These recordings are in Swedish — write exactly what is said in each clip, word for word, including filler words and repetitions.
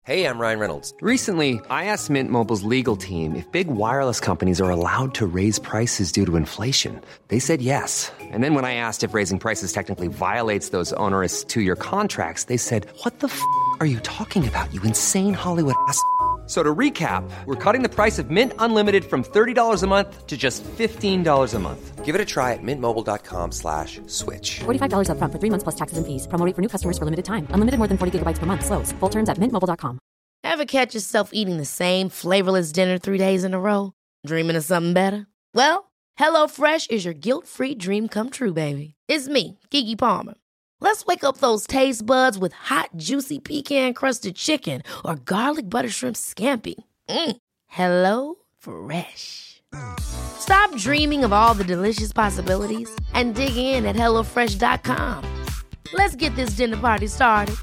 Hey, I'm Ryan Reynolds. Recently, I asked Mint Mobile's legal team if big wireless companies are allowed to raise prices due to inflation. They said yes. And then when I asked if raising prices technically violates those onerous two-year contracts, they said, "What the f*** are you talking about, you insane Hollywood ass?" So to recap, we're cutting the price of Mint Unlimited from thirty dollars a month to just fifteen dollars a month. Give it a try at mintmobile.com slash switch. forty-five dollars up front for three months plus taxes and fees. Promo rate for new customers for limited time. Unlimited more than forty gigabytes per month. Slows full terms at mint mobile dot com. Ever catch yourself eating the same flavorless dinner three days in a row? Dreaming of something better? Well, HelloFresh is your guilt-free dream come true, baby. It's me, Keke Palmer. Let's wake up those taste buds with hot, juicy pecan-crusted chicken or garlic butter shrimp scampi. Mm. Hello Fresh. Stop dreaming of all the delicious possibilities and dig in at hello fresh dot com. Let's get this dinner party started.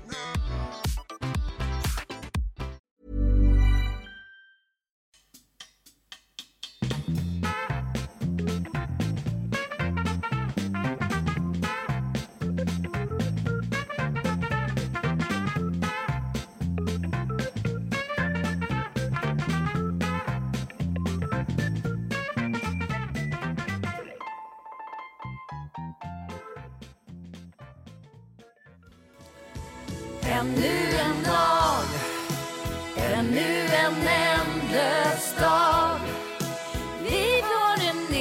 Ännu en dag, ännu en ändlös dag. Vi går en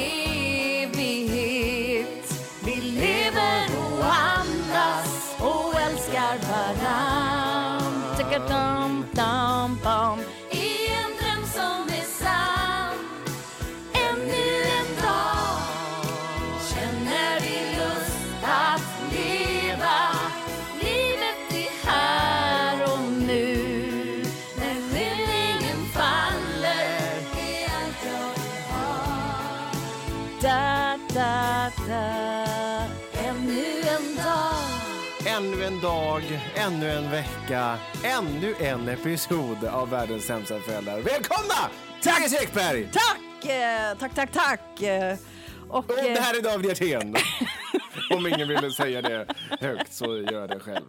evighet. Vi lever och andas och älskar varann. Ticka-dum-dum-bum. I en dröm som är sann. Ännu en dag känner vi lust att leva. Da, da, da. Ännu en dag. Ännu en dag, ännu en vecka, ännu en episod av Världens sämsta föräldrar. Välkomna! Tack Ekberg! Tack! Eh, tack, tack, tack. Eh, och, och det här är David Hjertén. Om ingen ville säga det högt så gör det själv.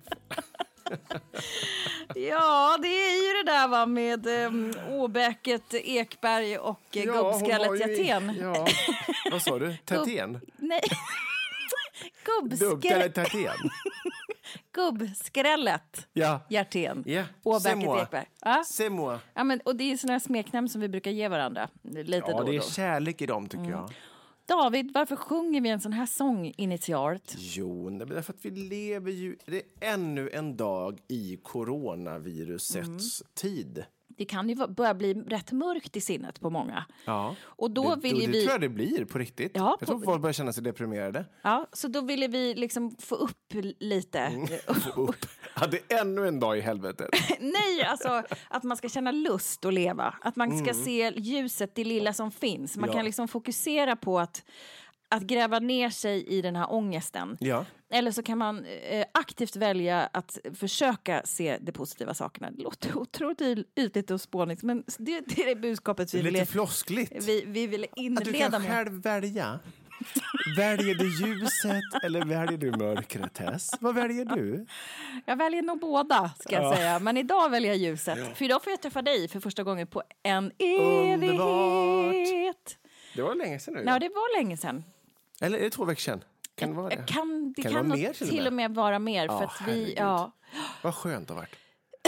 Ja, det är ju det där va, med um, Åbäket, Ekberg och ja, gubbskallet Hjertén. Ja, vad sa du? Tätén? Gubb, nej, gubbskallet Tätén. Gubbskrället ja. Hjertén. Ja, Åbäket, Ekberg. Ja. C'est moi. Ja, men, och det är sådana här smeknamn som vi brukar ge varandra. Lite ja, då det är då. kärlek i dem tycker mm. jag. David, varför sjunger vi en sån här sång initialt? Jo, det är därför att vi lever ju... Det är ännu en dag i coronavirusets mm. tid. Det kan ju börja bli rätt mörkt i sinnet på många. Ja, och då det, vill då, det vi... tror jag det blir på riktigt. Ja, jag tror på... folk börjar känna sig deprimerade. Ja, så då ville vi liksom få upp lite. Mm, få upp. Ja, det är ännu en dag i helvetet. Nej, alltså att man ska känna lust att leva. Att man ska mm. se ljuset, det lilla som finns. Man ja. kan liksom fokusera på att, att gräva ner sig i den här ångesten. Ja. Eller så kan man eh, aktivt välja att försöka se de positiva sakerna. Det låter otroligt ytligt och spånigt, men det, det är det budskapet vi vill... Lite floskligt. Vi, vi vill inleda med. Att du kan själv välja. Väljer du ljuset eller väljer du mörkret, Tess? Vad väljer du? Jag väljer nog båda, ska jag ja. säga. Men idag väljer jag ljuset. Ja. För idag får jag träffa dig för första gången på en evighet. Underbart. Det var länge sedan nu. Ja, det var länge sedan. Eller är det två veckor sedan? Kan det vara det? Kan, det kan, kan det nog mer, till, till och med vara mer. Ja, för att vi, ja. Vad skönt det har varit.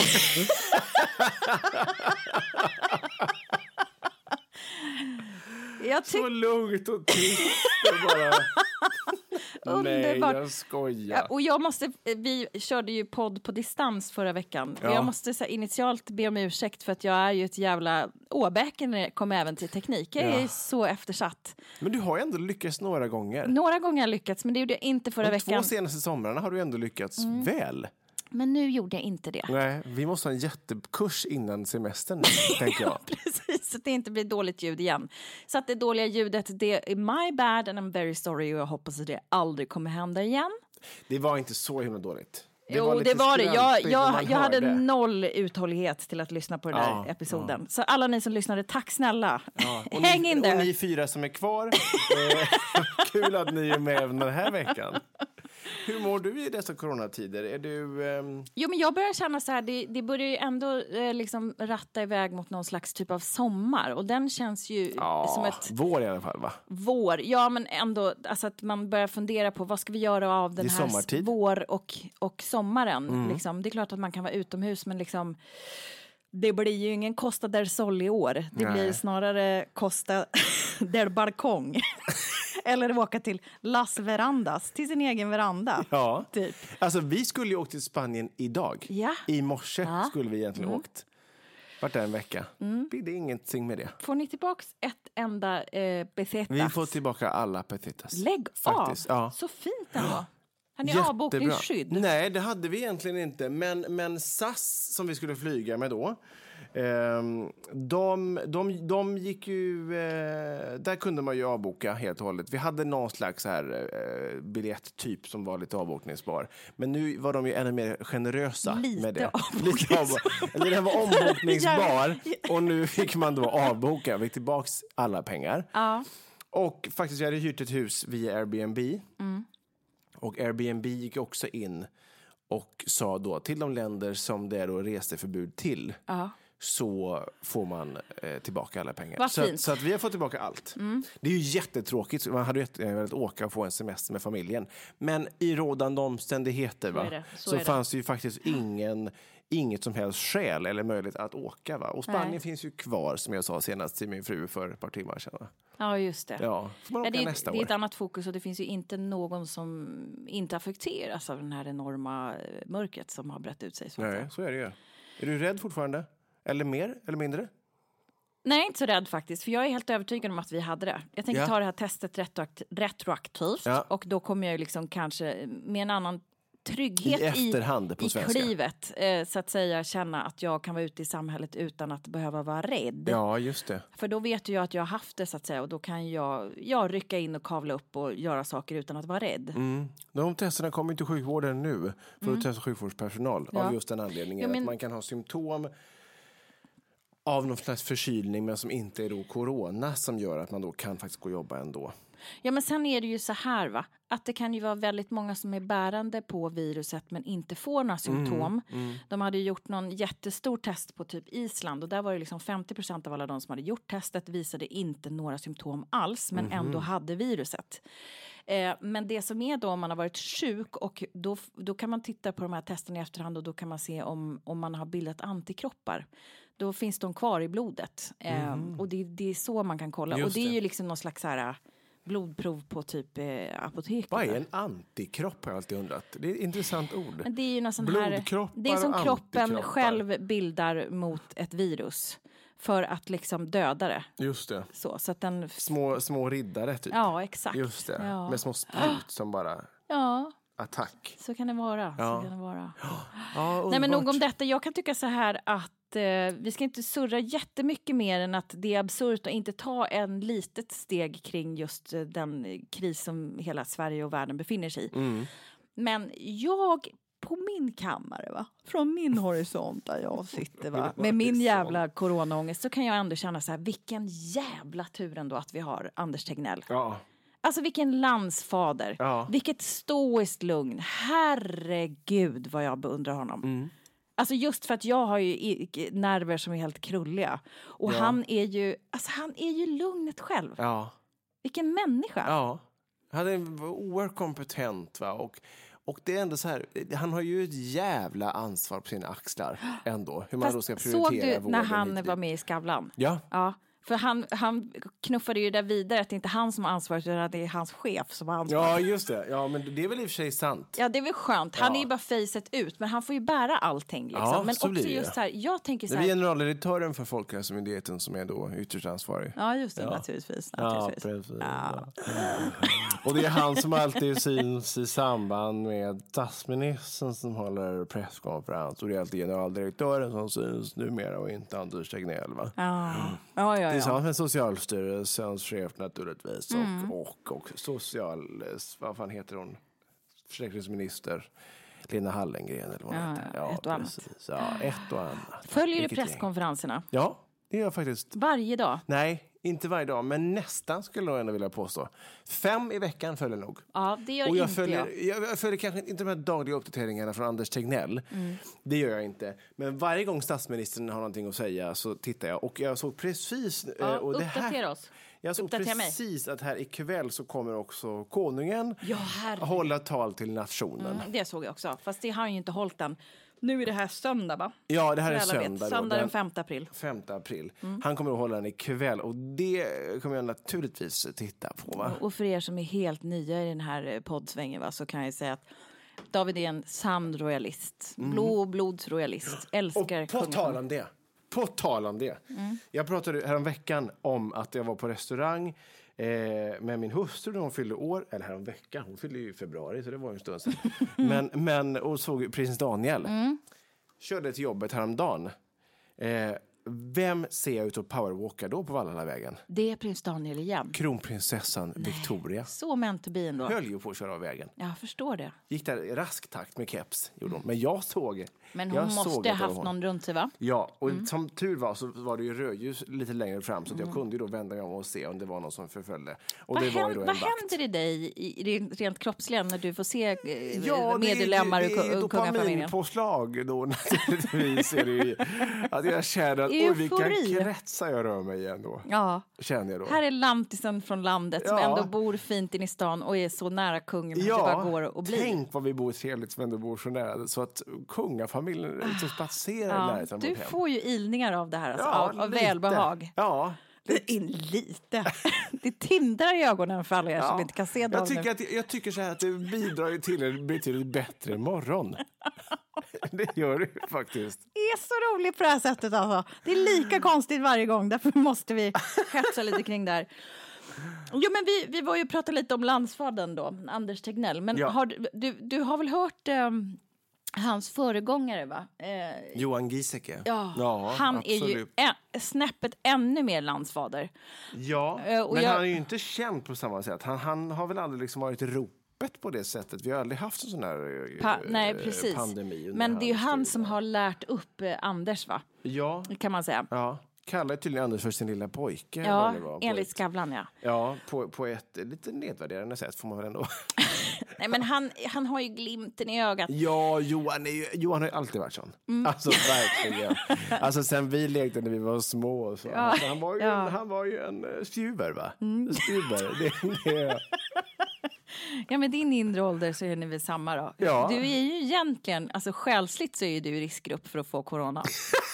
Jag tyck- Så lugnt och tyst och bara... Nej, jag skojar. Ja, och jag måste, vi körde ju podd på distans förra veckan. Ja. Jag måste så här, initialt be om ursäkt för att jag är ju ett jävla åbäken när det kommer även till teknik. Jag är ja. så eftersatt. Men du har ju ändå lyckats några gånger. Några gånger har jag lyckats, men det gjorde jag inte förra De veckan. De två senaste somrarna har du ändå lyckats mm. väl. Men nu gjorde jag inte det. Nej, vi måste ha en jättekurs innan semestern, tänker jag. Ja, precis, så att det inte blir dåligt ljud igen. Så att det dåliga ljudet, det är my bad and I'm very sorry och jag hoppas att det aldrig kommer hända igen. Det var inte så himla dåligt. Det jo, var det var det. Jag, jag, jag hade noll uthållighet till att lyssna på den ja, här episoden. Ja. Så alla ni som lyssnade, tack snälla. Ja, Häng ni, in där. Och ni fyra som är kvar, eh, kul att ni är med den här veckan. Hur mår du i dessa coronatider? Är du... ehm, Jo, men jag börjar känna så här, det, det börjar ju ändå eh, liksom ratta iväg mot någon slags typ av sommar. Och den känns ju Ja, som ett vår i alla fall, va? vår. Ja, men ändå alltså att man börjar fundera på vad ska vi göra av den Det är här sommartid. vår och, och sommaren. Liksom. Det är klart att man kan vara utomhus, men liksom... Det blir ju ingen Costa del Sol i år. Det Nej. blir snarare Costa del Balcong. Eller åka till Las Verandas, till sin egen veranda. Ja. Typ. Alltså, vi skulle ju åka till Spanien idag. Ja. I morse Ja. skulle vi egentligen Mm. åkt. Vart där en vecka. Det är ingenting med det. Får ni tillbaks ett enda eh, besetas? Vi får tillbaka alla petitas. Lägg Faktiskt, av! ja. Så fint ändå. Har ni Jättebra. avbokningsskydd? Nej, det hade vi egentligen inte. Men, men S A S, som vi skulle flyga med då, ehm, de, de, de gick ju... Eh, där kunde man ju avboka helt och hållet. Vi hade någon slags så här, eh, biljetttyp som var lite avbokningsbar. Men nu var de ju ännu mer generösa Lite med det. avbokningsbar. Lite Eller den var ombokningsbar. Och nu fick man då avboka. Vi fick tillbaks alla pengar. Ja. Och faktiskt, jag hade hyrt ett hus via Airbnb. Mm. Och Airbnb gick också in och sa då till de länder som det är då reseförbud till, Ja. så får man eh, tillbaka alla pengar. Vad Så, fint. så att vi har fått tillbaka allt. Det är ju jättetråkigt. Man hade ju jättegärna velat åka och få en semester med familjen. Men i rådande omständigheter, va, är det, så så är det. fanns det ju faktiskt ingen, inget som helst skäl eller möjlighet att åka. Va? Och Spanien Nej. finns ju kvar, som jag sa senast till min fru för ett par timmar sedan. Va? Ja, just det. Ja, får man åka Ja, det, är, nästa det är år. ett annat fokus och det finns ju inte någon som inte affekteras av den här enorma eh, mörkret som har brett ut sig. Så att Nej, säga. så är det ju. Är du rädd fortfarande? Eller mer eller mindre? Nej, jag är inte så rädd faktiskt, för jag är helt övertygad om att vi hade det. Jag tänker Ja. ta det här testet retroakt- retroaktivt Ja. och då kommer jag ju liksom kanske med en annan trygghet I i, efterhand på i svenska. klivet, eh, så att säga, känna att jag kan vara ute i samhället utan att behöva vara rädd. Ja, just det. För då vet ju jag att jag har haft det, så att säga, och då kan jag, jag rycka in och kavla upp och göra saker utan att vara rädd. Mm. De testerna kommer inte till sjukvården nu för att testa sjukvårdspersonal Mm. Ja. av just den anledningen. Ja, men- Att man kan ha symptom av någon slags förkylning men som inte är då corona, som gör att man då kan faktiskt gå och jobba ändå. Ja, men sen är det ju så här, va, att det kan ju vara väldigt många som är bärande på viruset men inte får några symptom. De hade ju gjort någon jättestor test på typ Island och där var det liksom femtio procent av alla de som hade gjort testet visade inte några symptom alls men ändå hade viruset. Eh, men det som är då om man har varit sjuk och då, då kan man titta på de här testerna i efterhand och då kan man se om, om man har bildat antikroppar. Då finns de kvar i blodet. Eh, och det, det är så man kan kolla. Just och det är det. ju liksom någon slags så här blodprov på typ eh, apoteket. Vad är en antikropp, har jag alltid undrat. Det är ett intressant ord. Men det är ju någon sån Blodkroppar här, det är som och kroppen antikroppar. själv bildar mot ett virus för att liksom döda det. Just det. Så, så att den... Små, små riddare typ. Ja, exakt. Just det. Ja. Med små sprut som bara Ja, attack. så kan det vara. Ja. Så kan det vara. Ja, Nej, men nog underbart. om detta. Jag kan tycka så här att eh, vi ska inte surra jättemycket mer än att det är absurt att inte ta en litet steg kring just eh, den kris som hela Sverige och världen befinner sig i. Mm. Men jag på min kammare, va? Från min horisont där jag sitter, va? Med min jävla coronaångest, så kan jag ändå känna så här, vilken jävla tur ändå att vi har Anders Tegnell. Ja. Alltså vilken landsfader. Ja. Vilket stoiskt lugn. Herregud vad jag beundrar honom. Mm. Alltså just för att jag har ju i- nerver som är helt krulliga. Och Ja. han är ju, alltså han är ju lugnet själv. Ja. Vilken människa. Ja. Han är oerhört kompetent, va? Och, och det är ändå så här, han har ju ett jävla ansvar på sina axlar ändå. Hur man då Fast ska såg prioritera du vården. när han hit och var dit. med i Skavlan? Ja. Ja, för han, han knuffade ju där vidare att det inte är han som har ansvaret utan att det är hans chef som har ansvaret. Ja, just det. Ja, men det är väl i och för sig sant. Ja, det är väl skönt. Han Ja. är ju bara facet ut, men han får ju bära allting. Liksom. Ja, men så också blir det. just så här, jag tänker så Det är här... generaldirektören för Folkhälsomyndigheten som är då ytterst ansvarig. Ja, just det, naturligtvis. Ja, naturligtvis. precis. Ja. Och det är han som alltid syns i samband med statsministern som håller presskonferens. Och det är alltid generaldirektören som syns numera och inte Anders Tegnell, va? Ja, ja, ja. ja. Tillsammans med Socialstyrelsens chef naturligtvis. Mm. Och, och, och social... Vad fan heter hon? Försäkringsminister Lena Hallengren eller vad Ja, hon heter. ja, ett och annat. Precis. Ja, ett och annat. Följer du Vilket gäng. presskonferenserna Ja, det gör jag faktiskt. varje dag? Nej, Inte varje dag, men nästan skulle jag ändå vilja påstå. Fem i veckan följer nog. Ja, det gör och jag inte följer, jag. jag följer kanske inte de här dagliga uppdateringarna från Anders Tegnell. Mm. Det gör jag inte. Men varje gång statsministern har någonting att säga så tittar jag. Och jag såg precis... Ja, och det uppdatera här, oss. Jag såg Uppdatera precis mig. Att här ikväll så kommer också konungen ja, hålla tal till nationen. Mm, det såg jag också. Fast det har han ju inte hållit än. Nu är det här söndag, va? Ja, det här är Alla söndag. vet. Söndag den femte april. femte april. Mm. Han kommer att hålla den ikväll och det kommer jag naturligtvis titta på. Va? Och för er som är helt nya i den här poddsvängen, va, så kan jag säga att David är en sann royalist. Mm. Blåblodsroyalist. Älskar och på tal om det. På tal om det. Mm. Jag pratade här om veckan om att jag var på restaurang eh, med min hustru när hon fyllde år. Eller här om veckan. Hon fyllde ju i februari så det var ju en stund sedan. men, men, och såg prins Daniel. Mm. Körde till jobbet häromdagen. Eh, vem ser jag ut och powerwalkar då på Vallalavägen? Det är prins Daniel igen. Kronprinsessan Nej. Victoria. Så meant to be ändå. Höll ju på att köra av vägen. Jag förstår det. Gick där i rask takt med keps. Gjorde hon. Men jag såg. Men hon jag måste såg ha haft någon runt sig, va? Ja, och mm. som tur var så var det ju rödljus lite längre fram. Så att jag mm. kunde ju då vända mig om och se om det var någon som förföljde. Och vad det var händer, ju då en vad vakt. händer i dig i, rent kroppsligen när du får se eh, ja, medlemmar det, det, det ur kungafamiljen? Ja, dopaminpåslag då naturligtvis. Är det ju, att jag känner att oj, vilka kretsar jag rör mig igen då. Ja. Känner jag då. Här är lantisen från landet ja. som ändå bor fint in i stan och är så nära kungen ja, det bara går och blir. Tänk vad vi bor trevligt som ändå bor så nära så att kungafamiljen liksom spatserar ja, du får ju ilningar av det här alltså, ja, av, av välbehag. Ja, lite. In lite. Det tindrar i ögonen för alla er ja. som inte kan se det. Jag tycker, att, jag tycker så här att det bidrar till en betydligt bättre morgon. Det gör det faktiskt. Det är så roligt på det här sättet alltså. Det är lika konstigt varje gång. Därför måste vi hetsa lite kring där. Jo, men vi, vi var ju pratade lite om landsfadern då, Anders Tegnell. Men ja. har, du, du har väl hört um, hans föregångare, va? Eh, Johan Giesecke. Ja, ja han absolut. är ju ä, snäppet ännu mer landsfader. Ja, uh, men jag, han är ju inte känd på samma sätt. Han, han har väl aldrig liksom varit ropet på det sättet. Vi har aldrig haft en sån här pa- eh, nej, precis. pandemi. Men det är ju han som har lärt upp eh, Anders, va? Ja. Kan man säga. Ja. Kallar tydligen Anders för sin lilla pojke. Ja, var, enligt Skavlan, ja. Ja, på, på ett lite nedvärderande sätt får man väl ändå. Nej, men han, han har ju glimten i ögat. Ja, Johan, är ju, Johan har ju alltid varit sån. Mm. Alltså, verkligen. Alltså, sen vi lekte när vi var små. Och så. Ja. Alltså, han, var ju ja. en, han var ju en uh, stjuver, va? Mm. Stjuver, det, det. Ja, men din inre ålder så är ni väl samma då. Ja. Du är ju egentligen, alltså själsligt så är ju du i riskgrupp för att få corona.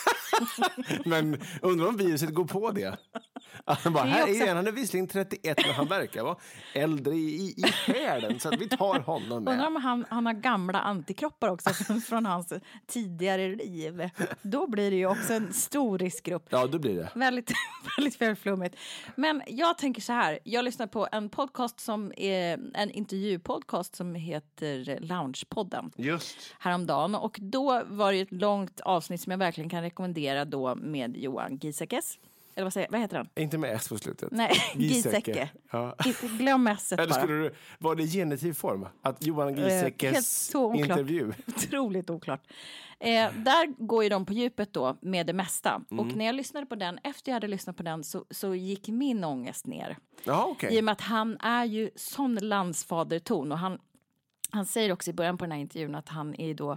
Men undrar om viruset går på det. Han bara, här är han, han är visserligen trettioett men han verkar vara äldre i, i själen så att vi tar honom med. Undrar om han, han har gamla antikroppar också från hans tidigare liv. Då blir det ju också en stor riskgrupp. Ja, då blir det. Väldigt, väldigt välflummigt. Men jag tänker så här, jag lyssnar på en podcast som är en intervjupodcast som heter Loungepodden. Just. Häromdagen. Och då var det ett långt avsnitt som jag verkligen kan rekommendera då med Johan Giesecke. Eller vad, säger, vad heter han? Inte med S på slutet. Nej, Giesecke. Ja. Inte glöm S bara. Eller skulle du, var det i genitiv form? Att Johan Gieseckes eh, intervju? Otroligt oklart. Eh, där går ju de på djupet då med det mesta. Mm. Och när jag lyssnade på den, efter jag hade lyssnat på den så, så gick min ångest ner. Ja, okej. I och med att han är ju sån landsfaderton och han Han säger också i början på den här intervjun att han är då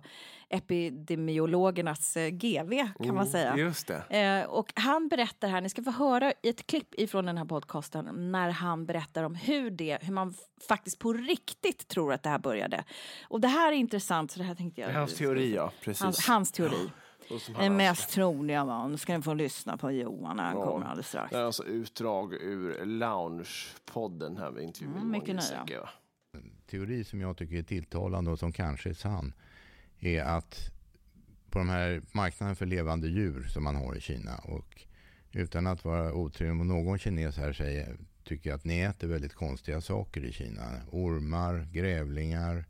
epidemiologernas G V, kan oh, man säga. Just det. Eh, och han berättar här, ni ska få höra ett klipp ifrån den här podcasten när han berättar om hur, det, hur man faktiskt på riktigt tror att det här började. Och det här är intressant, så det här tänkte jag... Det är hans teori, ja. Precis. Hans, hans teori. Ja. Den mest troliga var, nu ska ni få lyssna på Johan när han ja, kommer alldeles strax. Det är alltså utdrag ur Loungepodden här med intervjun. Mm, mycket nöja. En teori som jag tycker är tilltalande och som kanske är sann är att på de här marknaden för levande djur som man har i Kina, och utan att vara otrevlig om någon kines här säger, tycker jag att ni äter väldigt konstiga saker i Kina. Ormar, grävlingar,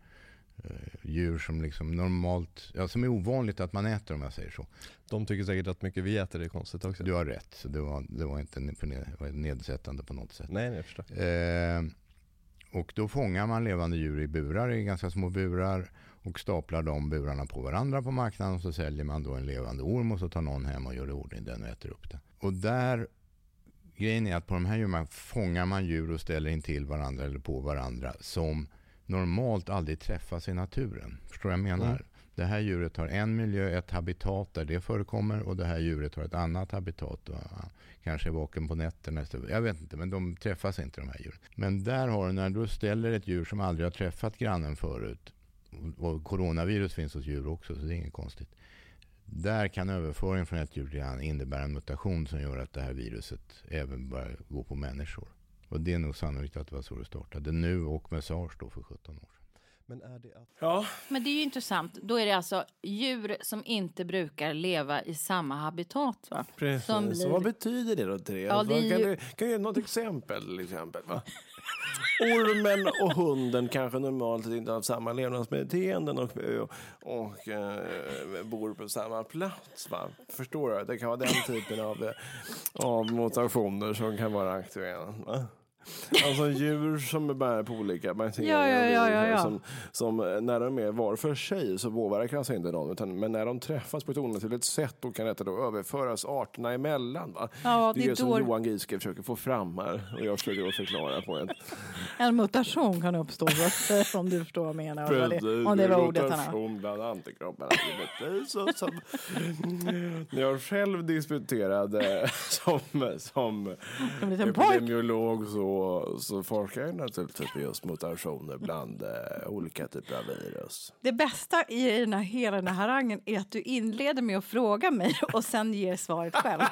djur som liksom normalt, ja, som är ovanligt att man äter, om jag säger så. De tycker säkert att mycket vi äter är konstigt också. Du har rätt, så det var, det var inte nedsättande på något sätt. Nej, nej, jag förstår. Eh, och då fångar man levande djur i burar, i ganska små burar, och staplar de burarna på varandra på marknaden, och så säljer man då en levande orm och så tar någon hem och gör det ordning den och äter upp det. Och där grejen är att på de här djuren fångar man djur och ställer in till varandra eller på varandra som normalt aldrig träffas i naturen. Förstår du vad jag menar? Mm. Det här djuret har en miljö, ett habitat där det förekommer, och det här djuret har ett annat habitat och kanske är vaken på nätterna. Jag vet inte, men de träffas inte, de här djuren. Men där har du, när du ställer ett djur som aldrig har träffat grannen förut, och coronavirus finns hos djur också, så det är inget konstigt. Där kan överföring från ett djur till annat innebära en mutation som gör att det här viruset även börjar gå på människor. Och det är nog sannolikt att det var så det startade nu, och med SARS då för sjutton år sedan. Men är det att... Ja. Men det är ju intressant. Då är det alltså djur som inte brukar leva i samma habitat, va? Precis. Som blir... Så vad betyder det då, Therese? Ja, det är ju... Kan du kan du ge något exempel, till exempel, va? Ormen och hunden kanske normalt inte har samma levnadsbeteenden och, och, och eh, bor på samma plats, va? Förstår du? Det kan vara den typen av, av mutationer som kan vara aktuella, va? Alltså djur som bär på olika bakterier, ja, ja, ja, ja, ja. Som, som när de är var för sig så påverkar alltså inte någon, utan, men när de träffas på ett onaturligt sätt då kan detta då överföras arterna emellan, va? Ja, det är det som då... Johan Giske försöker få fram här, och jag försöker att förklara på ett. En mutation kan uppstå, om du förstår vad jag menar. Precis, det, om det var ordet han mutation bland antikropparna. Jag själv disputerade som, som epidemiolog så så forskar jag naturligtvis just mutationer bland eh, olika typer av virus. Det bästa i den här, hela den här harangen är att du inleder med att fråga mig och sen ger svaret själv.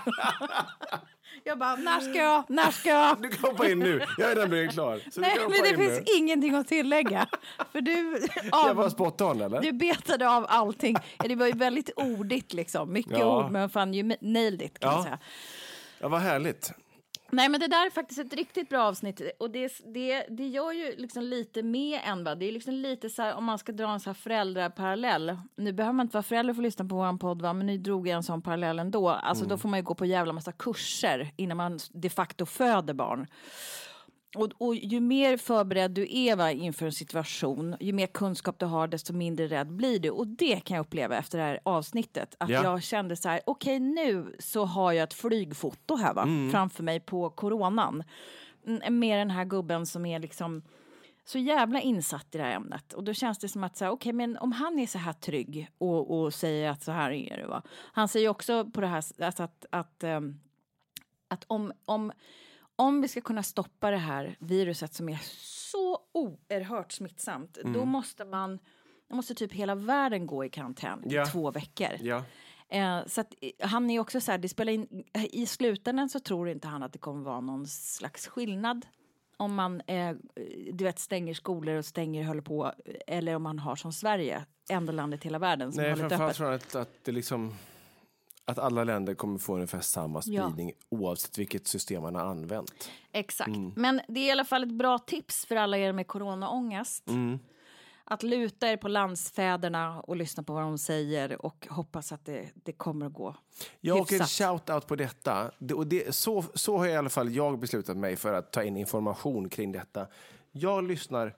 Jag bara, när ska jag? När ska jag? Du kan hoppa in nu. Jag är nämligen klar. Så nej, men det finns nu. Ingenting att tillägga. För du, av, jag var spot on, eller? Du betade av allting. Det var ju väldigt ordigt liksom. Mycket ja. ord, men fan ju nailed it, kan ja. man säga. Ja, vad härligt. Nej, men det där är faktiskt ett riktigt bra avsnitt, och det, det, det gör ju liksom lite med än, va? Det är liksom lite så här, om man ska dra en så här föräldraparallell. Nu behöver man inte vara förälder för att lyssna på vår podd, va? Men nu drog jag en sån parallell ändå. Alltså mm. då får man ju gå på jävla massa kurser innan man de facto föder barn. Och, och ju mer förberedd du är, va, inför en situation, ju mer kunskap du har, desto mindre rädd blir du. Och det kan jag uppleva efter det här avsnittet. Att ja. jag kände så här, okej, okay, nu så har jag ett flygfoto här, va, mm. framför mig på coronan. Med den här gubben som är liksom så jävla insatt i det här ämnet. Och då känns det som att så här, okej, okay, men om han är så här trygg och, och säger att så här är det, va. Han säger också på det här, alltså att, att, um, att om... om Om vi ska kunna stoppa det här viruset som är så oerhört smittsamt, mm. då måste man, då måste typ hela världen gå i karantän ja. i två veckor. Ja. Eh, så att, han är också så här, det spelar in, i slutändan så tror inte han att det kommer vara någon slags skillnad om man eh, du vet, stänger skolor och stänger håller på, eller om man har som Sverige, enda landet i hela världen som Nej, håller öppet. Från att, att det liksom... Att alla länder kommer få ungefär samma spridning ja. oavsett vilket system man har använt. Exakt. Mm. Men det är i alla fall ett bra tips för alla er med coronaångest. Mm. Att luta er på landsfäderna och lyssna på vad de säger och hoppas att det, det kommer att gå Jag hyfsat. och en shout-out på detta. Det, och det, så, så har i alla fall jag beslutat mig för att ta in information kring detta. Jag lyssnar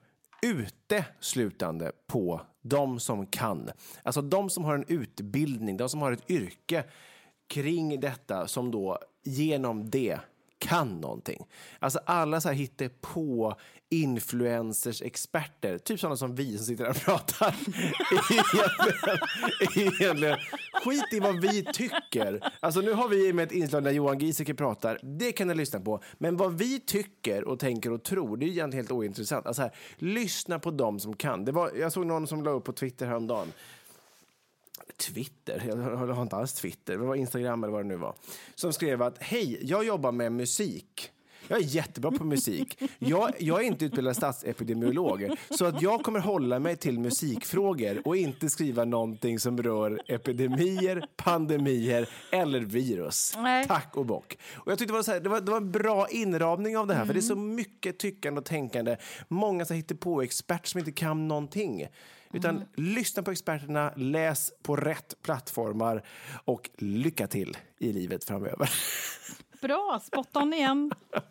uteslutande på de som kan. Alltså de som har en utbildning, de som har ett yrke kring detta, som då genom det kan någonting. Alltså alla så här hittar på influencers, experter, typ sådana som vi som sitter där och pratar. Egentligen. Skit i vad vi tycker. Alltså nu har vi med ett inslag där Johan Giesecke pratar. Det kan ni lyssna på. Men vad vi tycker och tänker och tror, det är egentligen helt ointressant. Alltså här, lyssna på dem som kan. Det var, jag såg någon som la upp på Twitter häromdagen. Twitter, jag har inte alls Twitter, det var Instagram eller vad det nu var, som skrev att hej, jag jobbar med musik. Jag är jättebra på musik. Jag, jag är inte utbildad statsepidemiolog, så att jag kommer hålla mig till musikfrågor och inte skriva någonting som rör epidemier, pandemier eller virus. Nej. Tack och bock. Och jag tyckte det var, så här, det var, det var en bra inramning av det här, mm. för det är så mycket tyckande och tänkande. Många som hittar på expert som inte kan någonting. Utan mm. lyssna på experterna, läs på rätt plattformar och lycka till i livet framöver. Bra, spot on igen.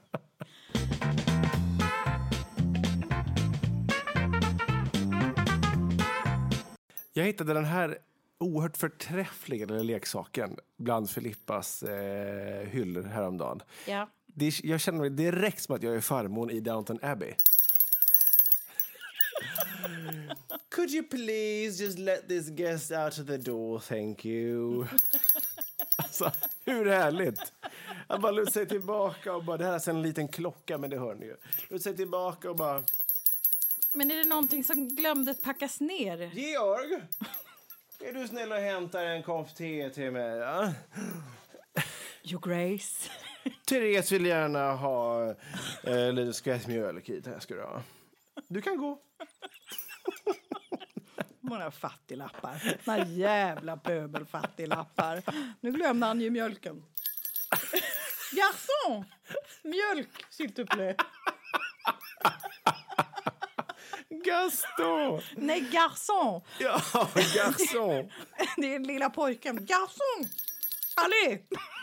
Jag hittade den här oerhört förträffliga leksaken bland Filippas eh, hyllor häromdagen. Ja. Det, jag känner mig direkt som att jag är farmor i Downton Abbey. Could you please just let this guest out of the door, thank you. Alltså, hur härligt. Att bara luta sig tillbaka och bara, det här är alltså en liten klocka, men det hör ni ju. Luta sig tillbaka och bara... Men är det någonting som glömde packas ner? Georg, är du snäll och hämtar en kopp te till mig? Ja? Your Grace. Therese vill gärna ha eh, lite skvätt mjölk i. Det ska du ha. Du kan gå. Några fattiglappar. Några jävla pöbelfattiglappar. Nu glömde han ju mjölken. Garçon! Mjölk, s'il te plaît. Gaston! Nej, garçon. Ja, garçon. Det är den lilla pojken. Garçon! Allez!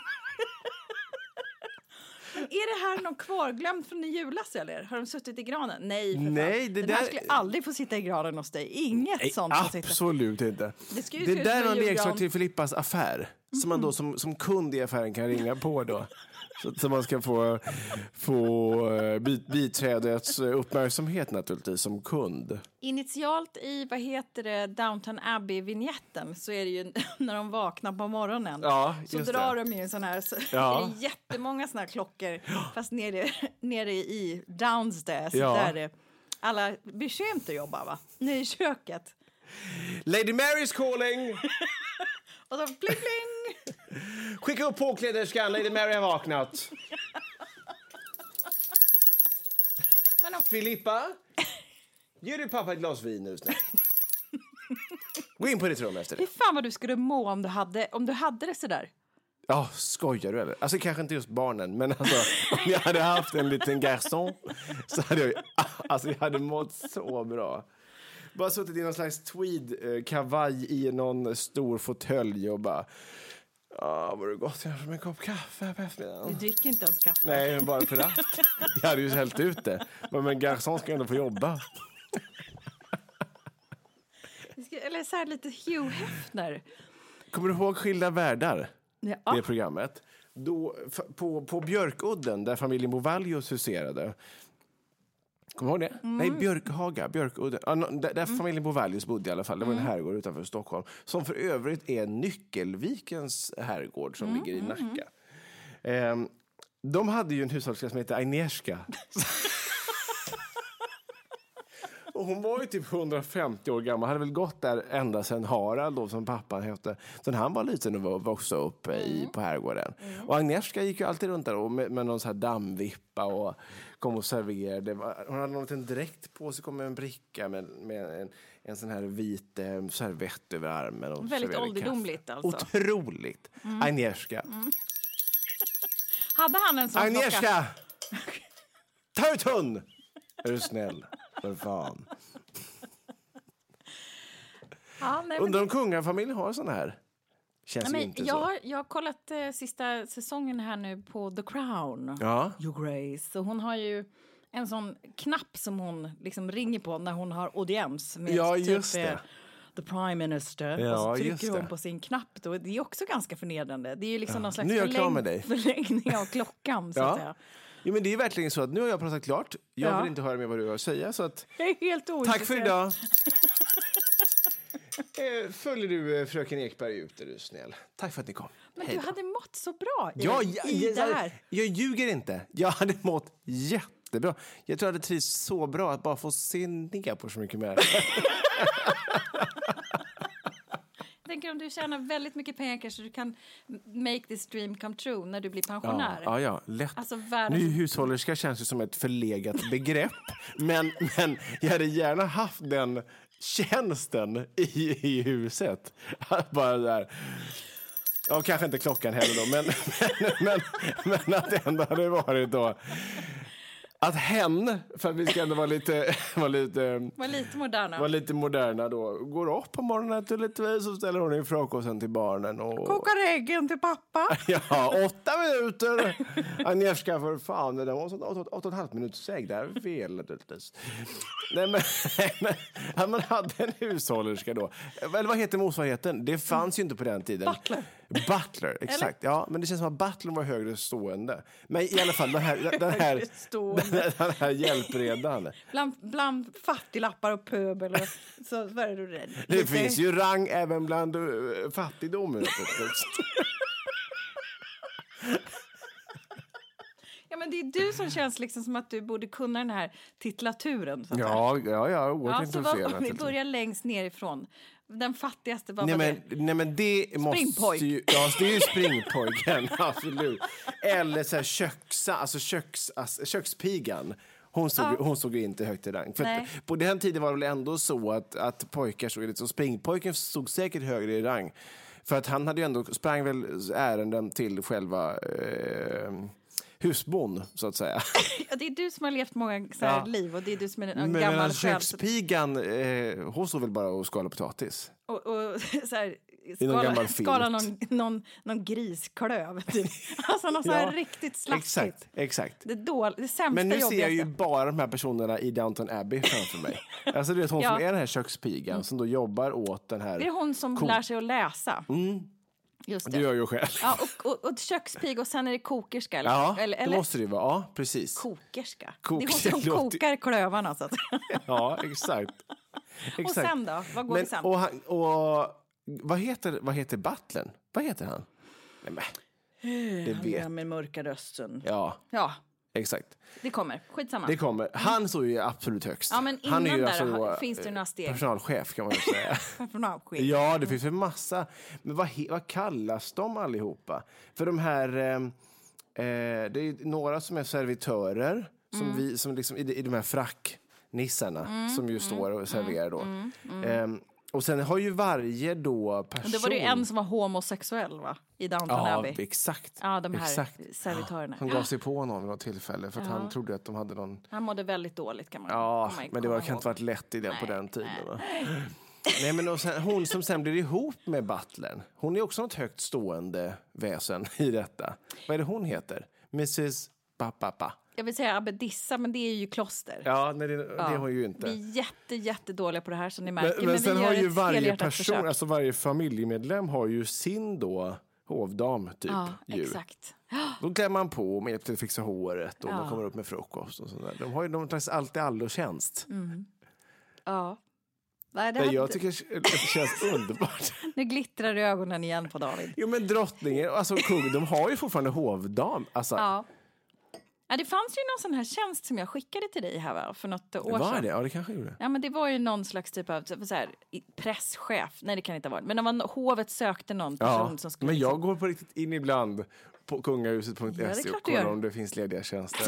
Är det här någon kvarglömd från i julas eller? Har de suttit i granen? Nej, för Nej, fan. det Den här där... skulle aldrig få sitta i granen hos dig. Inget Nej, sånt får sitta. absolut inte. Det, ska ju Det se ut där som är en julgran. leksak till Filippas affär. Som man då som, som kund i affären kan ringa på då. Så, så man ska få, få uh, bit, biträdets uppmärksamhet naturligtvis som kund. Initialt i, vad heter det, Downton Abbey-vignetten så är det ju när de vaknar på morgonen. Ja, så just drar det. de ju en sån här, så Ja. är det jättemånga såna här klockor fast nere, nere i downstairs Ja. där det, alla betjänter jobbar va? Nere i köket. Lady Mary's calling! Och så pling pling! Skicka upp påkläderskan, Lady Mary har vaknat. Men om, Filippa, ger du pappa ett glas vin nu snart? Gå in på ditt rum efter fy det. fan vad du skulle må om du hade, om du hade det sådär. Ja, skojar du eller? Alltså kanske inte just barnen, men alltså om jag hade haft en liten garçon så hade jag, alltså jag hade mått så bra. Bara suttit i någon slags tweed-kavaj i någon stor fåtölj och bara, ja, var det gott jag med en kopp kaffe på Du eftermiddagen? dricker inte ens kaffe. Nej, men bara för att. Jag hade ju hällt ut det. Men en garçon ska ändå få jobba. Vi ska- Eller så här lite Hugh Hefner. Kommer du ihåg Skilda världar? Ja. Det programmet. Då, f- på, på Björkudden, där familjen Bovallius huserade. Kommer du ihåg det? Nej, Björkhaga, Björkudden. Ja, no, där där familjen Bovallius bodde i alla fall. Det var en herrgård utanför Stockholm. Som för övrigt är Nyckelvikens herrgård som ligger i Nacka. Ehm, de hade ju en hushållerska som heter Agnieszka. Och hon var ju typ hundrafemtio år gammal. Hade väl gått där ända sedan Harald då, som pappan hette. Sen han var liten och var vuxen upp i, på herrgården. Och Agnieszka gick ju alltid runt där och med, med någon så här dammvippa och kom och serverade. Hon hade någon liten dräkt på sig, kom med en bricka med, med en, en sån här vit eh, servett över armen. Och Väldigt serverade ålderdomligt kaffe. alltså. Otroligt. Mm. Agnieszka. Mm. Hade han en sån klocka? Agnieszka! Ta ut hund! Är du snäll? För fan. Ja, nej, men Undrar om kungafamiljen har såna här. Känns Nej, ju men inte jag, så. har, jag har kollat eh, sista säsongen här nu på The Crown. Ja. Your Grace. Och hon har ju en sån knapp som hon liksom ringer på när hon har audiens med Ja, typ, just det. eh, the prime minister. Ja, och så just trycker hon det. på sin knapp. Då. Det är också ganska förnedrande. Det är ju liksom någon slags Nu är jag klar med förläng- dig. förlängning av klockan. Så att Ja. säga. Jo, men det är verkligen så att nu har jag pratat klart. Jag Ja. vill inte höra mer vad du har att säga. Så att, Jag är helt tack ointresserad. för idag. Eh, Följer du eh, fröken Ekberg ut, är du snäll. Tack för att ni kom. Men Hej du då. hade mått så bra i, Ja, jag, i jag, det här. jag ljuger inte. Jag hade mått jättebra. Jag tror jag hade trivts så bra att bara få se ner på så mycket mer. Jag tänker om du tjänar väldigt mycket pengar kanske du kan make this dream come true när du blir pensionär. Ja, ja, ja, lätt. Alltså världens... Nu hushållerska känns ju som ett förlegat begrepp. men, men jag hade gärna haft den tjänsten i, i huset. Att bara där... Ja, kanske inte klockan heller då. Men, men, men, men att det ändå hade varit då... Att hen, för att vi ska ändå vara lite... Vara lite Var lite moderna. var lite moderna då. Går upp på morgonen naturligtvis och ställer hon in frukosten till barnen. Och... Kokar äggen till pappa. Ja, åtta minuter. Agnieszka, för fan. Det var så åtta, åtta och en halv minut säg. Det är fel naturligtvis. Nej, men, men att man hade en hushållerska då. Eller vad heter motsvarigheten? Det fanns ju inte på den tiden. Butler. Butler, exakt. Ja, men det känns som att Butler var högre stående. Men i alla fall, den här, den här, den, den här hjälpredan. Bland, bland fattiglappar och pöbel och så var du rädd. Det Lite. Finns ju rang även bland uh, fattigdom. Ja, men det är du som känns liksom som att du borde kunna den här titlaturen. Så ja, ja, ja, oerhört ja, intresserad. Vi börjar längst nerifrån. Den fattigaste var nej, men, det? Nej, men det måste ju... Ja, det är ju springpojken, absolut. Eller så här köksa, alltså köks, alltså, kökspigan. Hon såg, ja. hon såg ju inte högt i rang. För att på den tiden var det väl ändå så att, att pojkar såg lite så. Springpojken stod säkert högre i rang. För att han hade ju ändå, sprang väl ärenden till själva... Eh, husbond, så att säga. Ja, det är du som har levt många så här ja. liv och det är du som är en men gammal kökspigan, eh, hon såg väl bara och skala potatis. Och, och så här, skala, skala någon, någon, någon grisklöv. Typ. Alltså något ja, så här riktigt slaskigt. Exakt, exakt. Det, dål, det sämsta men nu jobbigaste. ser jag ju bara de här personerna i Downton Abbey framför mig. Alltså det är hon ja. som är den här kökspigan mm. som då jobbar åt den här... Det är hon som ko- lär sig att läsa. Mm. Just det. Det gör jag själv. Ja, och, och, och kökspig och sen är det kokerska. Eller? Ja, eller, det eller? måste det vara. Ja, precis. Kokerska. Kok- det är hon som låter... kokar klövarna. Så att... ja, exakt. exakt. Och sen då? Vad går men, vi sen? Och, han, och vad heter, vad heter butlern? Vad heter han? Nej, men, det vet. Ja, med mörka rösten. Ja. Ja. Exakt. Det kommer. Skitsamma. Det kommer. Han står ju absolut högst. Ja, men innan han är ju där alltså då, finns det några steg. Personalchef kan man ju säga. Personalchef. Ja, det finns en massa. Men vad, vad kallas de allihopa? För de här... Eh, det är några som är servitörer. Som Mm. vi, som liksom, i, i de här fracknissarna. Mm. Som ju står och serverar då. Mm. Mm. Eh, och sen har ju varje då person... Och det var det ju en som var homosexuell, va? I Downton ja, Abbey. Ja, exakt. Ja, de här exakt. servitörerna. Han gav sig på någon vid något tillfälle för att ja. han trodde att de hade någon... Han mådde väldigt dåligt kan man Ja, komma, men det var, kan inte varit lätt i den nej, på den tiden. Nej, va? nej men och sen, hon som sen blir ihop med butlern, hon är också något högt stående väsen i detta. Vad är det hon heter? missus Papapa. Jag vill säga Abbedissa, men det är ju kloster. Ja, nej, det, det ja. har hon ju inte. Vi är jätte, jättedåliga på det här som ni märker. Men, men, men sen vi har gör ju ett varje person, försök. alltså varje familjemedlem har ju sin då hovdam typ. Ja, djur. exakt. Då klär man på och hjälper till att fixa håret och ja. man kommer upp med frukost och sådär. De har ju någon slags allt-i-allo-tjänst. Mm. Ja. Nej, det det hade... jag tycker det känns underbart. Nu glittrar i ögonen igen på David. Jo, men drottningen, alltså kung, de har ju fortfarande hovdam. Alltså. Ja. Ja, det fanns ju någon sån här tjänst som jag skickade till dig här va? För något år var sedan. Det? Ja, det kanske gjorde. Ja, men det var ju någon slags typ av så här, presschef. Nej, det kan inte ha varit. Men det var, hovet sökte någon person ja, som skulle... men jag liksom... går på riktigt in ibland på kungahuset punkt se ja, och kollar om det finns lediga tjänster.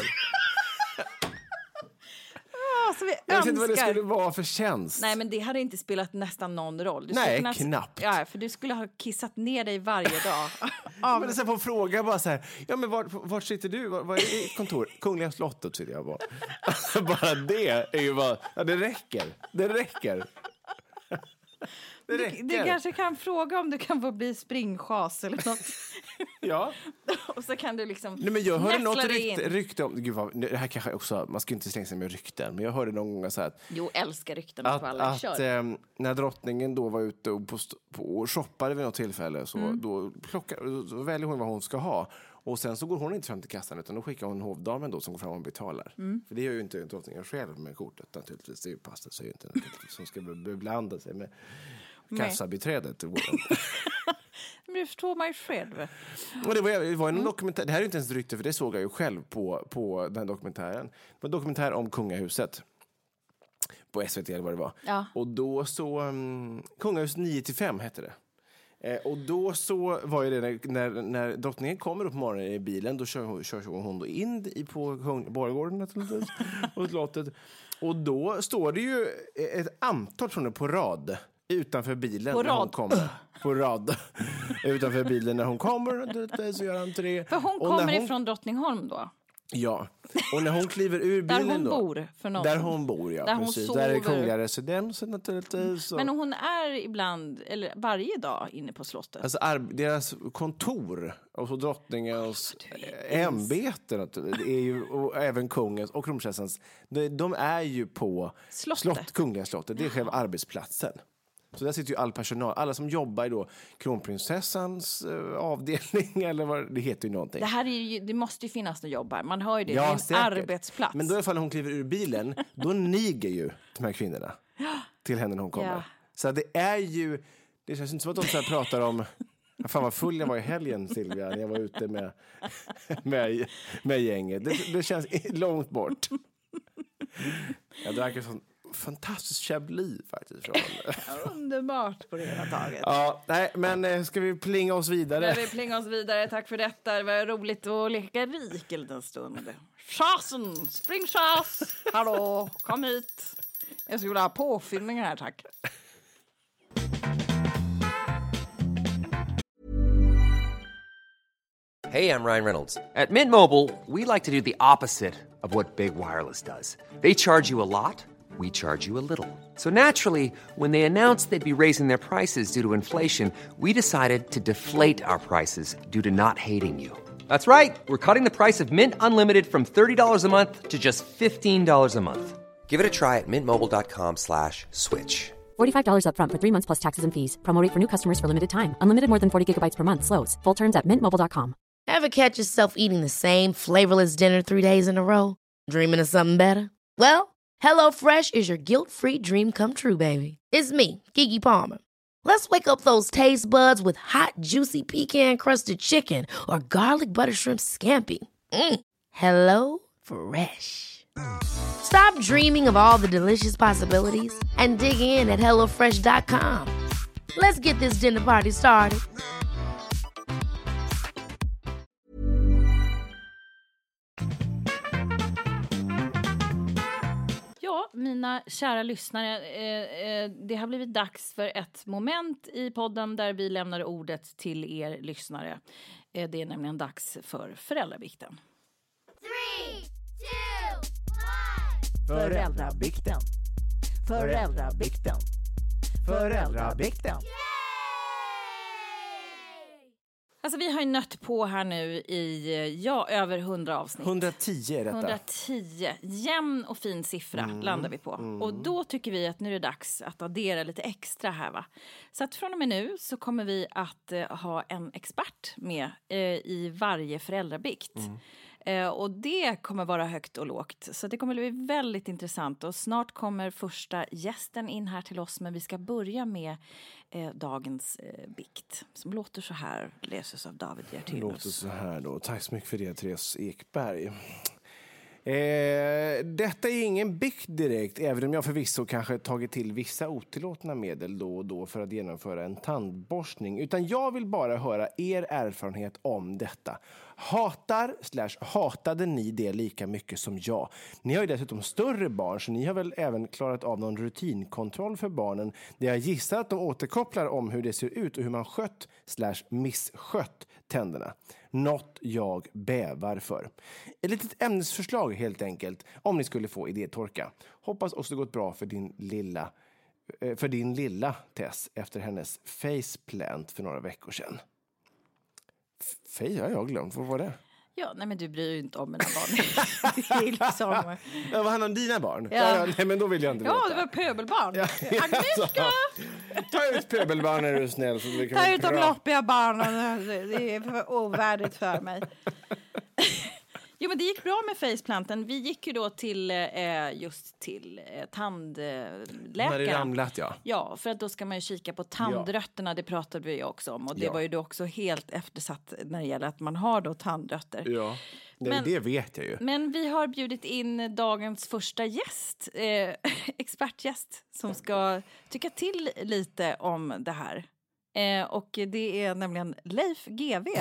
Så vi jag önskar... vet inte vad det skulle vara för tjänst. Nej, men det hade inte spelat nästan någon roll. Du Nej, kunna... knappt. Ja, för du skulle ha kissat ner dig varje dag. ja, men det är så på fråga bara så här, ja men vart, vart sitter du? Var, var är ditt kontor? Kungliga slottet sitter jag på. bara det är ju bara, ja det räcker. Det räcker. Det du, räcker. du kanske kan fråga om du kan få bli springchas eller något. ja. Och så kan du liksom... Nej, men jag hörde något rykte, rykte om... Gud, vad, det här kanske också... Man ska inte slänga sig med rykten. Men jag hörde någon gång så här... Att, jo, älskar rykten. Att, att, att eh, när drottningen då var ute och, på, på, och shoppade vid något tillfälle så mm. då, plockar, då väljer hon vad hon ska ha. Och sen så går hon inte fram till kassan utan då skickar hon hovdamen då som går fram och betalar. Mm. För det gör ju inte drottningen själv med kortet naturligtvis. Det är ju passet så är ju inte som ska beblanda sig med kassabiträdet. Men du förstår mig själv. Och det var, det var en mm. dokumentär, det här är inte ens rykte för det såg jag ju själv på, på den dokumentären. Det var en dokumentär om kungahuset på S V T eller vad det var. Ja. Och då så, um, Kungahus nio till fem hette det. Eh, och då så var ju det när, när, när drottningen kommer upp på morgonen i bilen då kör hon, kör hon då in i på Borggården naturligtvis och slottet. Och då står det ju ett antal personer på rad utanför bilen på när rad. hon kommer. På rad. utanför bilen när hon kommer så gör han tre. För hon och kommer hon... ifrån Drottningholm då? Ja. Och när hon kliver ur bilen där hon då, bor för någon. Där hon bor, ja. Där precis. hon där är kungliga residensen naturligtvis. Men hon är ibland, eller varje dag inne på slottet. Alltså deras kontor och så drottningens oh, ämbeten är ju, och även kungens och kronprinsessans, de, de är ju på slottet. Slott, kungliga slottet. Det är själva arbetsplatsen. Så där sitter ju all personal, alla som jobbar i då kronprinsessans eh, avdelning eller vad det heter ju någonting. Det här är ju, det måste ju finnas något jobb här. Man har ju det, Ja, det är en säkert. arbetsplats. Men då i alla fall när hon kliver ur bilen, då niger ju de här kvinnorna till henne när hon kommer. Ja. Så det är ju, det känns inte som att de så här pratar om, fan vad full jag var i helgen, Silvia, när jag var ute med, med, med gänget. Det, det känns långt bort. Jag drack en sån fantastiskt chablis faktiskt. Underbart på det hela taget. Ja, nej, men ska vi plinga oss vidare? Ja, vi plingar oss vidare. Tack för detta. Det var roligt att leka rik en liten stund. Chasen, spring chas! Hallå, kom hit. Jag skulle ha påfyllning här, tack. Hey, I'm Ryan Reynolds. At Mint Mobile, we like to do the opposite of what Big Wireless does. They charge you a lot, we charge you a little. So naturally, when they announced they'd be raising their prices due to inflation, we decided to deflate our prices due to not hating you. That's right. We're cutting the price of Mint Unlimited from thirty dollars a month to just fifteen dollars a month. Give it a try at mintmobile.com slash switch. forty-five dollars up front for three months plus taxes and fees. Promo rate for new customers for limited time. Unlimited more than forty gigabytes per month slows. Full terms at mint mobile dot com. Ever catch yourself eating the same flavorless dinner three days in a row? Dreaming of something better? Well, HelloFresh is your guilt-free dream come true, baby. It's me, Keke Palmer. Let's wake up those taste buds with hot, juicy pecan-crusted chicken or garlic butter shrimp scampi. Mm. Hello Fresh. Stop dreaming of all the delicious possibilities and dig in at hello fresh dot com. Let's get this dinner party started. Ja, mina kära lyssnare, eh, eh, det har blivit dags för ett moment i podden där vi lämnar ordet till er lyssnare. Eh, det är nämligen dags för föräldrabikten. Three, two, one. Föräldrabikten. Föräldrabikten. Föräldrabikten. Alltså vi har ju nött på här nu i, ja, över hundra avsnitt. hundratio är detta. hundratio. Jämn och fin siffra Mm, landar vi på. mm. Och då tycker vi att nu är det dags att addera lite extra här, va? Så att från och med nu så kommer vi att eh, ha en expert med eh, i varje föräldrabikt. Mm. Eh, och det kommer vara högt och lågt. Så det kommer bli väldigt intressant. Och snart kommer första gästen in här till oss. Men vi ska börja med eh, dagens eh, bikt. Som låter så här. Läses av David Det Hjertelius. låter så här då. Tack så mycket för det, Therese Ekberg. Eh, detta är ingen bikt direkt, även om jag förvisso kanske tagit till vissa otillåtna medel då och då för att genomföra en tandborstning. Utan jag vill bara höra er erfarenhet om detta. Hatar slash hatade ni det lika mycket som jag? Ni har ju dessutom större barn, så ni har väl även klarat av någon rutinkontroll för barnen där jag gissar att de återkopplar om hur det ser ut och hur man skött slash misskött tänderna. Något jag bävar för. Ett litet ämnesförslag helt enkelt, om ni skulle få idétorka. Hoppas också det gått bra för din lilla, för din lilla Tess efter hennes faceplant för några veckor sedan. Face har jag glömt, vad var det? Ja, nej men du bryr ju inte om mina barn. Det är liksom... Ja, vad handlar om dina barn? Ja. Ja, ja, nej, men då vill jag inte Ja, veta. det var pöbelbarn. Ja, Agnieszka! Ta ut pöbelbarn är du snäll. Så vi kan Ta väl ut de pra- loppiga barnen. Det är för ovärdigt för mig. Jo, men det gick bra med faceplanten. Vi gick ju då till eh, just till eh, tandläkaren. När det ramlat, ja. Ja, för att då ska man ju kika på tandrötterna. Det pratade vi ju också om. Och det Ja. var ju då också helt eftersatt när det gäller att man har då tandrötter. Ja, det, Men- det vet jag ju. Men vi har bjudit in dagens första gäst, eh, expertgäst, som ska tycka till lite om det här. Eh, och det är nämligen Leif G W.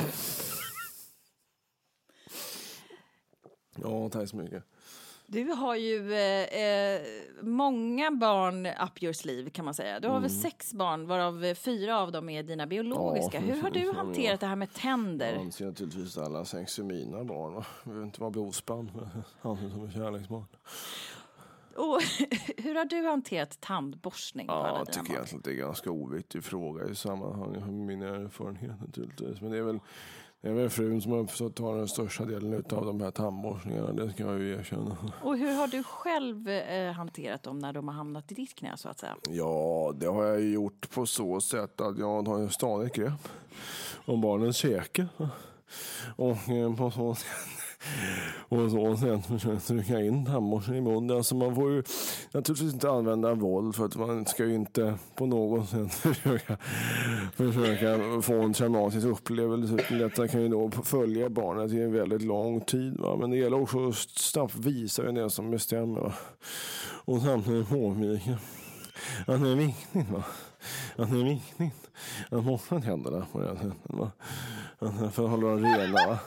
Ja, tack så mycket. Du har ju eh, eh, många barn up your sleeve, kan man säga. Du har väl sex barn, varav fyra av dem är dina biologiska. Ja, Hur har du ja. hanterat det här med tänder? Jag anser naturligtvis alla sex är mina barn. Va? Jag behöver inte vara blodspann, men han är som en kärleksbarn. Och hur har du hanterat tandborstning? på alla Ja, dina jag tycker barn? egentligen att det är en ganska oviktig fråga i sammanhanget. Min erfarenhet naturligtvis. Men det är väl Det är väl frun som har fått ta den största delen av de här tandborstningarna, det ska jag ju erkänna. Och hur har du själv eh, hanterat dem när de har hamnat i ditt knä så att säga? Ja, det har jag ju gjort på så sätt att jag har ett stadigt grepp om barnens käke. Och eh, på så sätt och så sätt försöka trycka in tandborsten i munnen. Alltså man får ju naturligtvis inte använda våld för att man ska ju inte på något sätt försöka, försöka få en traumatisk upplevelse. Detta kan ju då följa barnet i en väldigt lång tid. Va? Men det gäller också att snabbt visa det som bestämmer. Va? Och samtidigt påvika att det är viktigt. Va? Att det är viktigt att borsta tänderna på det sättet. Va? Att för att hålla dem rena. Va?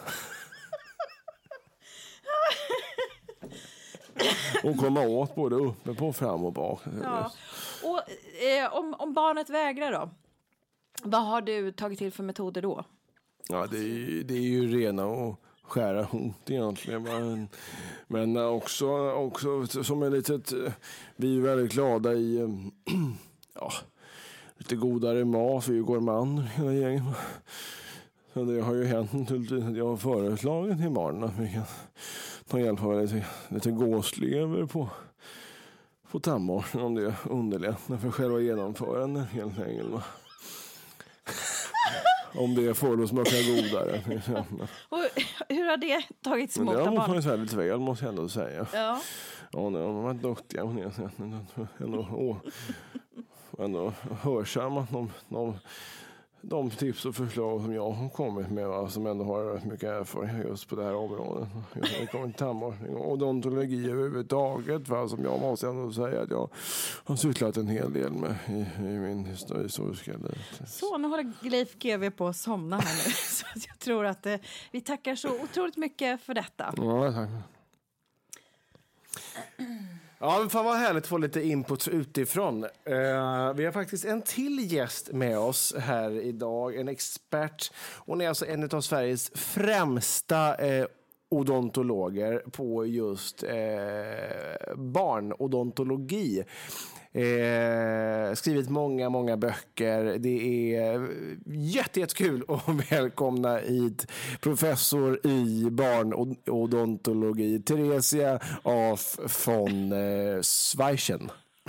Och komma åt både uppe på fram och bak. Ja. Och eh, om, om barnet vägrar då? Vad har du tagit till för metoder då? Ja, det är, det är ju rena och skära hot egentligen. Men, men också, också som en litet... Vi är väldigt glada i ja, lite godare mat. Vi går man hela gänget. Så det har ju hänt naturligtvis att jag har föreslagit till barnen att vi kan ta hjälp av lite, lite gåslever på, på tandborsten om det underlättar för själva genomförandet helt enkelt. Om det får att smaka godare. Och hur har det tagits emot? Det har barn? man ju väldigt väl, måste jag ändå säga. Ja. Ja, de har varit duktiga på det sättet. Ändå, åh, ändå hörsamma de, de, de tips och förslag som jag har kommit med, va, som ändå har rätt mycket erfarenhet just på det här området. Jag kommer till tandborstning och odontologi överhuvudtaget, va, som jag måste ändå säga att jag har cyklat en hel del med i, i min historiska liv. Så, nu håller Leif G W på att somna här nu. Så jag tror att eh, vi tackar så otroligt mycket för detta. Ja, tack. Ja, men fan vad härligt att få lite input utifrån. Uh, vi har faktiskt en till gäst med oss här idag, en expert. Hon är alltså en av Sveriges främsta uh, odontologer på just uh, barnodontologi. Eh, skrivit många, många böcker. Det är jätte, jättekul att välkomna hit professor i barnodontologi, Theresia af von eh, Schweichen.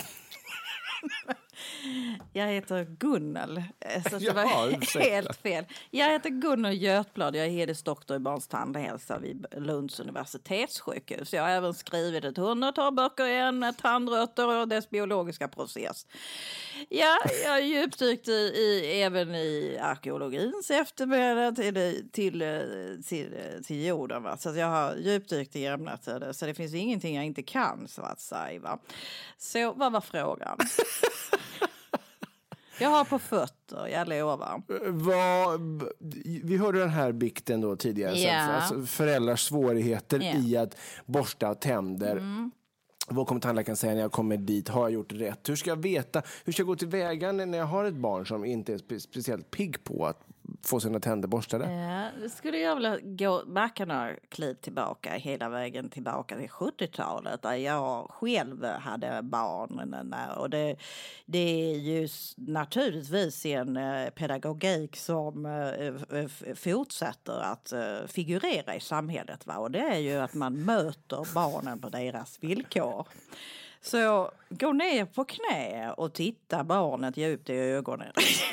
Jag heter Gunnel. Så det var Ja, helt fel. Jag heter Gunnel Götblad. Jag är hedersdoktor i barns tandhälsa vid Lunds universitetssjukhus. Jag har även skrivit ett hundratal böcker i ämnet tandrötter och dess biologiska process. Ja, jag har djupdykt i, i, även i arkeologins eftermäle till, till, till, till jorden. Va? Så jag har djupdykt i ämnet. Så det finns ingenting jag inte kan, så att säga. Va? Så vad var frågan? Jag har på fötter, jag lovar. Vad, vi hörde den här bikten då tidigare. Yeah. Alltså föräldrars svårigheter Yeah. i att borsta tänder. Mm. Vad kommer tandläkaren säga när jag kommer dit? Har jag gjort rätt? Hur ska jag veta? Hur ska jag gå till vägen när jag har ett barn som inte är spe- speciellt pigg på att få sina tänder borstade? Ja, det skulle jag vilja gå backa några kliv tillbaka, hela vägen tillbaka till sjuttiotalet där jag själv hade barn. Och det, det är ju naturligtvis en pedagogik som fortsätter att figurera i samhället. Va? Och det är ju att man möter barnen på deras villkor. Så gå ner på knä och titta barnet djupt i ögonen.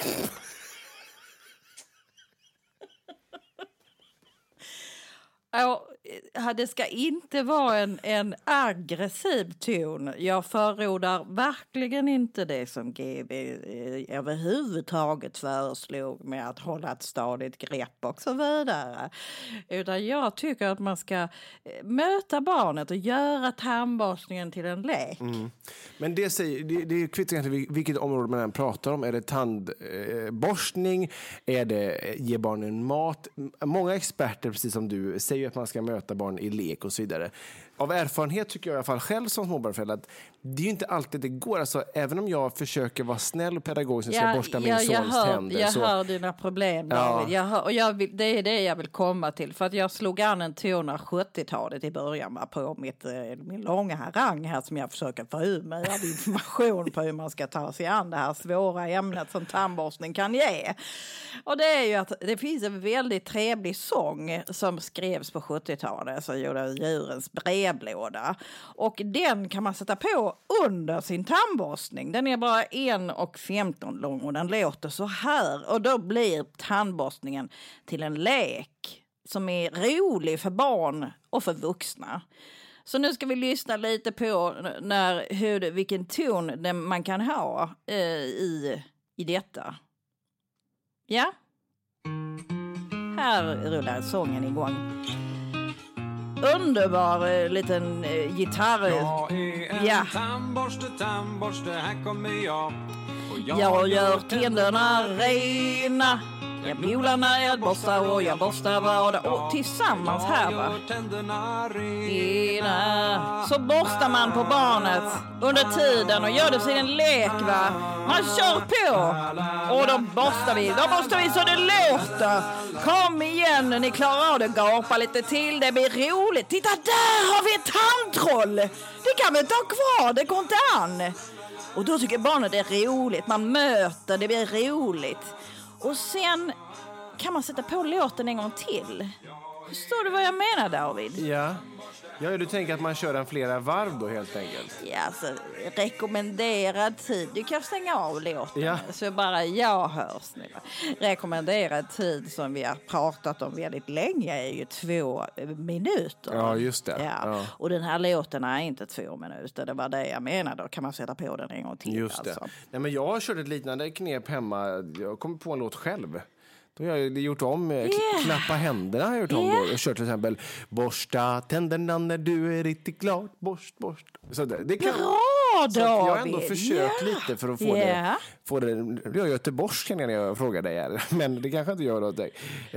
Ja, det ska inte vara en, en aggressiv ton. Jag förordar verkligen inte det som G B eh, överhuvudtaget föreslog med att hålla ett stadigt grepp och så vidare. Utan jag tycker att man ska möta barnet och göra tandborstningen till en lek. Mm. Men det, säger, det, det är kvittar vilket område man än pratar om. Är det tandborstning? Eh, är det ge barnen mat? Många experter, precis som du, säger att man ska möta barn i lek och så vidare. Av erfarenhet tycker jag i alla fall själv som småbarnsförälder att det är ju inte alltid det går. Alltså, även om jag försöker vara snäll och pedagogisk när jag ska borsta min ja, sons jag hör, tänder. Jag så... hör dina problem, David. Ja. Jag hör, och jag vill, det är det jag vill komma till. För att jag slog an en ton av sjuttiotalet i början på mitt, min långa harang här som jag försöker få ur mig av information på hur man ska ta sig an det här svåra ämnet som tandborstning kan ge. Och det är ju att det finns en väldigt trevlig sång som skrevs på sjuttiotalet som gjorde djurens brevlåda. Och den kan man sätta på under sin tandborstning. Den är bara en och femton lång och den låter så här. Och då blir tandborstningen till en lek som är rolig för barn och för vuxna. Så nu ska vi lyssna lite på när, hur, vilken ton man kan ha eh, i, i detta. Ja? Här rullar sången igång. Underbar eh, liten eh, gitarr. Jag är en ja. tandborste, tandborste, här kommer jag. Och jag, jag gör tänderna rena. Jag molar när jag borstar och jag borstar vardag. Och tillsammans här va. Rena. Så borstar man på barnet under tiden och gör det till en lek va. Man kör på. Och då borstar vi. Då borstar vi så det låter. Kom igen, ni klarar av det. Gapa lite till, det blir roligt. Titta, där har vi ett tandtroll. Det kan vi ta kvar, det går inte an. Och då tycker barnet det är roligt. Man möter, det blir roligt. Och sen kan man sätta på låten en gång till. Förstår du vad jag menar, David? Ja. Ja, du tänker att man kör en flera varv då helt enkelt? Ja, alltså rekommenderad tid. Du kan stänga av låten. Ja. Så bara jag hörs nu. Rekommenderad tid som vi har pratat om väldigt länge är ju två minuter. Ja, just det. Ja. Ja. Och den här låten är inte två minuter. Det var det jag menade. Då kan man sätta på den en gång till. Just det. Alltså. Nej, men jag har kört ett liknande knep hemma. Jag kom på en låt själv. Då har jag gjort om, yeah. klappa händerna har jag gjort om yeah. då. Jag kört till exempel, borsta tänderna när du är riktigt glad, borst, borst. Så det, det kan, Bra, så jag har ändå David. försökt yeah. lite för att få yeah. det. Få det. Jag gör göteborgskan när jag frågar dig här, men det kanske inte gör något. Eh,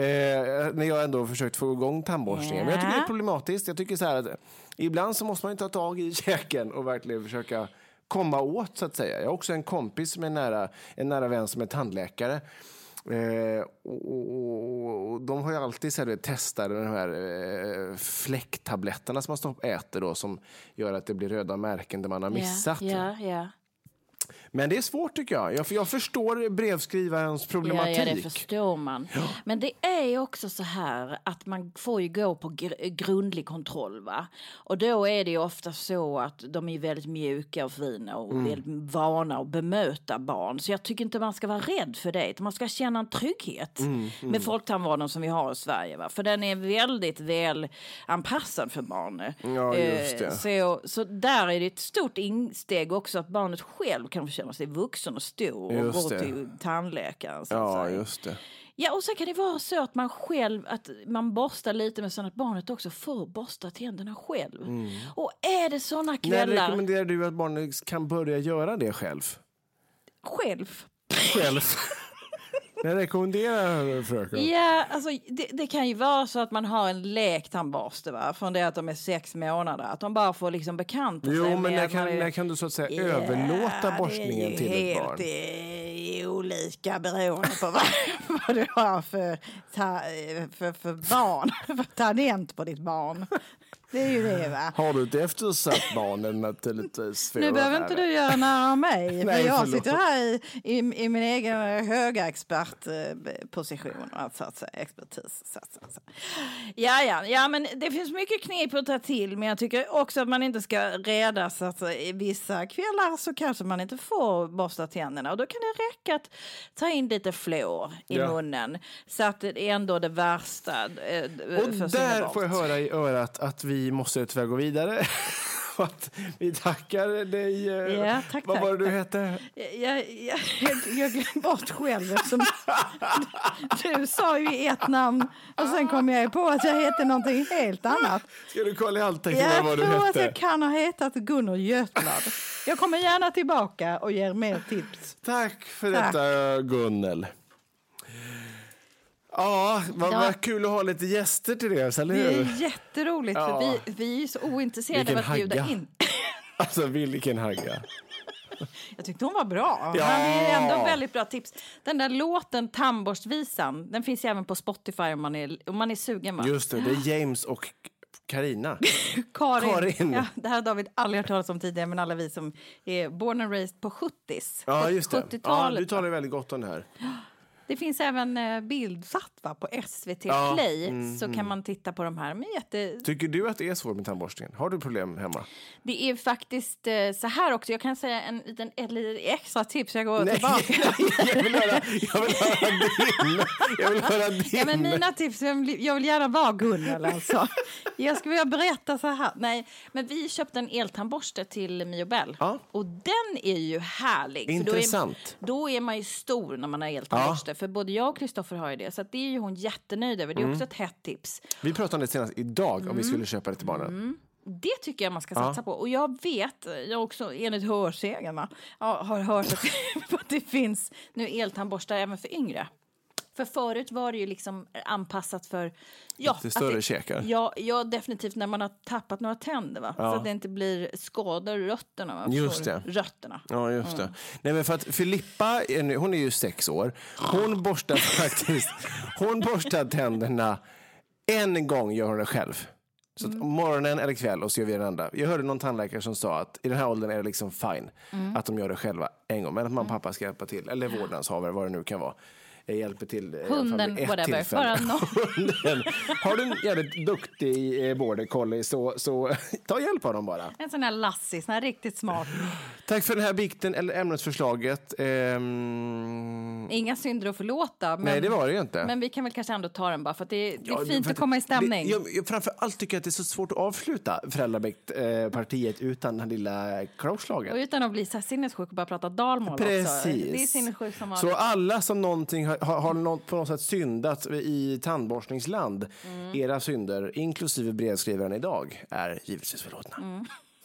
när jag ändå försökt få igång tandborstningen. Yeah. Men jag tycker det är problematiskt. Jag tycker så här att ibland så måste man ju ta tag i käken och verkligen försöka komma åt så att säga. Jag har också en kompis med en nära, en nära vän som är tandläkare. Eh, och, och, och de har ju alltid så här, testat de här eh, fläcktabletterna som man stopp, äter då, som gör att det blir röda märken där man har missat. Ja, ja, ja. Men det är svårt tycker jag. Jag, jag förstår brevskrivarens problematik. Ja, ja, det förstår man. Ja. Men det är ju också så här att man får ju gå på gr- grundlig kontroll va. Och då är det ju ofta så att de är väldigt mjuka och fina och mm. väldigt vana att bemöta barn. Så jag tycker inte man ska vara rädd för det. Man ska känna en trygghet mm, mm. med folktandvården som vi har i Sverige va. För den är väldigt väl anpassad för barn. Ja, just det. Så, så där är det ett stort insteg också att barnet själv kan få känna sig vuxen och stor och gå till tandläkaren. Så ja, att säga. Just det. Ja, och så kan det vara så att man själv, att man borstar lite med så att barnet också får borsta tänderna själv. Mm. Och är det såna kvällar... När rekommenderar du att barnet kan börja göra det själv? Själv? Själv? När rekommenderar fröken? Ja, alltså det, det kan ju vara så att man har en lek tandborste va? Från det att de är sex månader. Att de bara får liksom bekanta sig. Jo, men när kan, är... när kan du så att säga ja, överlåta borstningen till ett barn? Det är olika beroende på vad, vad du har för, ta, för, för barn. För talent på ditt barn. Det är ju det va? Har du ett eftersatt barnen naturligtvis? Nu behöver inte du göra nära mig. Nej, för jag förlåt. sitter här i, i, i min egen höga expertposition. Alltså, alltså expertis. Så, så, så. Ja, ja, ja, men det finns mycket knep att ta till. Men jag tycker också att man inte ska rädas. Alltså, i vissa kvällar så kanske man inte får borsta tänderna. Och då kan det räcka att ta in lite fluor i ja. munnen. Så att det är ändå det värsta. Eh, och där får jag höra i örat att vi Vi måste tyvärr gå vidare. Att vi tackar dig. Ja, tack, Vad tack, var det du tack. hette? Jag, jag, jag glömde bort själv. Eftersom du, du sa ju ett namn. Och sen kom jag på att jag heter någonting helt annat. Ska du kolla i allting jag vad du hette? Jag tror att jag kan ha hetat Gunnar Götlad. Jag kommer gärna tillbaka och ger mer tips. Tack för tack. detta, Gunnel. Ja, vad, Ja. vad kul att ha lite gäster till det, eller Det hur? är jätteroligt, Ja. för vi, vi är ju så ointresserade Vilken av att bjuda hagga. in. Alltså, vilken hagga. Jag tyckte hon var bra. Ja. Han är ändå väldigt bra tips. Den där låten Tandborstvisan, den finns ju även på Spotify om man är, om man är sugen. Va? Just det, det är James och Karina. Karin. Karin. Ja, det här har David aldrig hört talas om tidigare, men alla vi som är born and raised på sjuttio. Ja, just det. Ja, sjuttiotalet. du talar väldigt gott om det här. Det finns även eh, bildsatt va, på S V T Ja, Play, mm, så mm. kan man titta på de här. Men jätte... Tycker du att det är svårt med tandborstningen? Har du problem hemma? Det är faktiskt eh, så här också. Jag kan säga en liten ett litet extra tips. Jag går Nej, tillbaka. jag vill höra, jag vill höra din. Jag vill höra din. Ja, men mina tips, jag vill, jag vill gärna vara Gunnel alltså. Jag skulle vilja berätta så här. Nej, men vi köpte en eltandborste till Miobel. Ja. Och den är ju härlig. Intressant. För då, är, då är man ju stor när man har eltandborste. Ja. För både jag och Kristoffer har ju det. Så att det är ju hon jättenöjd över. Det är Mm. också ett hett tips. Vi pratade om det senast idag, Mm. om vi skulle köpa det till barnen. Mm. Det tycker jag man ska Ja. satsa på. Och jag vet, jag också enligt hörsägarna, ja, har hört att, att det finns nu eltandborstar även för yngre. För förut var det ju liksom anpassat för... Ja, lite större det, käkar. Ja, ja, definitivt när man har tappat några tänder. Va? Ja. Så att det inte blir skador i rötterna. Va? Just Förstår det. du? Rötterna. Ja, just Mm. det. Nej, men för att Filippa, är nu- hon är ju sex år. Hon borstar faktiskt, hon borstar tänderna en gång, gör hon det själv. Så att morgonen eller kväll och så gör vi den andra. Jag hörde någon tandläkare som sa att i den här åldern är det liksom fine Mm. att de gör det själva en gång. Men att mamma och pappa ska hjälpa till. Eller vårdnadshavare, vad det nu kan vara. Jag hjälper till. eh, i alla fall Hunden, vid ett whatever. tillfälle. Bara någon. Hunden. Har du en jävligt duktig eh, border collie så, så ta hjälp av dem bara. En sån här Lassie, sån här riktigt smart. Tack för den här bikten eller ämnesförslaget. Ehm... Inga synder att förlåta. Men, Nej, det var det ju inte. Men vi kan väl kanske ändå ta den bara för att det, det är Ja, fint för att komma i stämning. Det, jag, jag, framför allt tycker jag att det är så svårt att avsluta föräldrabikt-partiet utan den lilla klockslaget. Och utan att bli så här sinnessjuk och bara prata dalmål Precis. också. Det är sinnessjuk som Så vanligt. alla som någonting har, har, har något, på något sätt syndat i tandborstningsland, Mm. era synder, inklusive brevskrivaren idag, är givetvis förlåtna. Mm.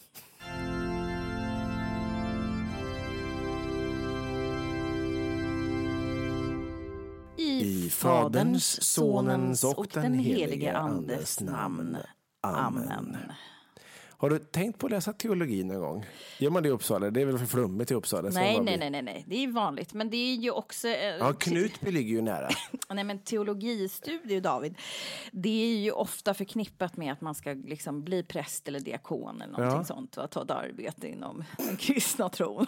I Faderns, Sonens och den helige Andes namn. Amen. Har du tänkt på att läsa teologi någon gång? Gör man det i Uppsala? Det är väl för flummigt i Uppsala? Så Nej, man nej, blir- nej, nej, nej. Det är ju vanligt. Men det är ju också... Eh, Ja, Knutby ligger ju nära. Nej, men teologistudier, David, det är ju ofta förknippat med att man ska liksom bli präst eller diakon eller någonting Ja. sånt. Va? Ta ett arbete inom den kristna tron.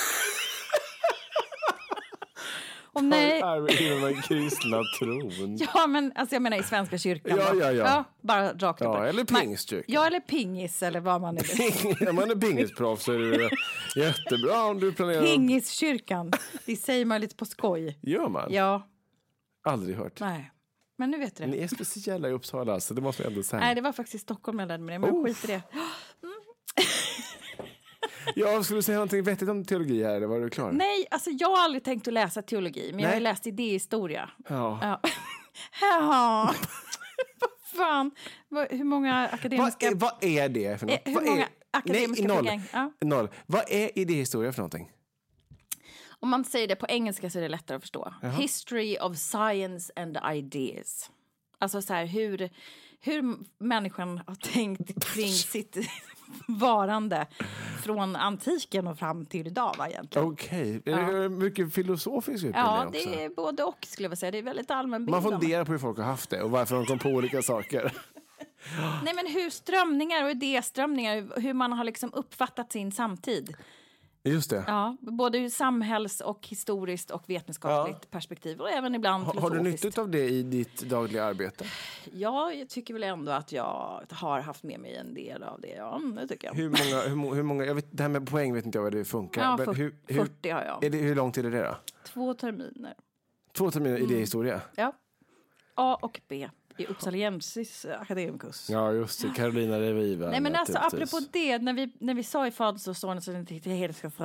Och nej, Inom den kristna tron. ja, men alltså jag menar i Svenska kyrkan. Ja, då. ja, ja. bara rakt upp. Ja, eller Man- pingstkyrkan. Ja, eller pingis eller vad man är. Om man är pingisproffs så är det jättebra om du planerar... Pingiskyrkan, det säger man lite på skoj. Gör man? Ja, Aldrig hört. nej. Men nu vet du det. Ni är speciella i Uppsala, så det måste jag ändå säga. Nej, det var faktiskt Stockholm jag lärde mig det, men Oh. skit i det. Jag skulle säga någonting vettigt om teologi här, eller var du klar? Nej, alltså jag har aldrig tänkt att läsa teologi, men jag har ju Nej. läst idéhistoria. Ja. Ja. Ja. Vad fan? Vad- Hur många Vad, akademiska... är, vad är det för något? Eh, hur Vad många är... akademiska Nej, noll. program? Ja. Noll. Vad är idéhistoria för någonting? Om man säger det på engelska så är det lättare att förstå. Jaha. History of science and ideas. Alltså så här, hur, hur människan har tänkt kring sitt varande från antiken och fram till idag, va, egentligen. Okej. Är det mycket filosofiskt utbildning Ja, också? det är både och, skulle jag vilja säga. Det är väldigt Man allmänbildande. funderar på hur folk har haft det och varför de kom på olika saker. Nej, men hur strömningar och idéströmningar, hur man har liksom uppfattat sin samtid. Just det. Ja, både ur samhälls- och historiskt och vetenskapligt perspektiv och även ibland Ha, har du filosofiskt. nyttigt av det i ditt dagliga arbete? Ja, jag tycker väl ändå att jag har haft med mig en del av det. Ja, det tycker jag. Hur många, hur, må- hur många, jag vet, det här med poäng vet inte jag vad det funkar. Ja, men fyr- hur, hur, fyrtio har jag. Är det, hur lång tid är det då? Två terminer. Två terminer Mm. idéhistoria? Ja. A och B i Uppsaliensis akademikus. Ja, just det. Carolina Reviva. Nej, men alltså naturligtvis. apropå det, när vi, när vi sa i Fadersonen så tänkte jag helt ska...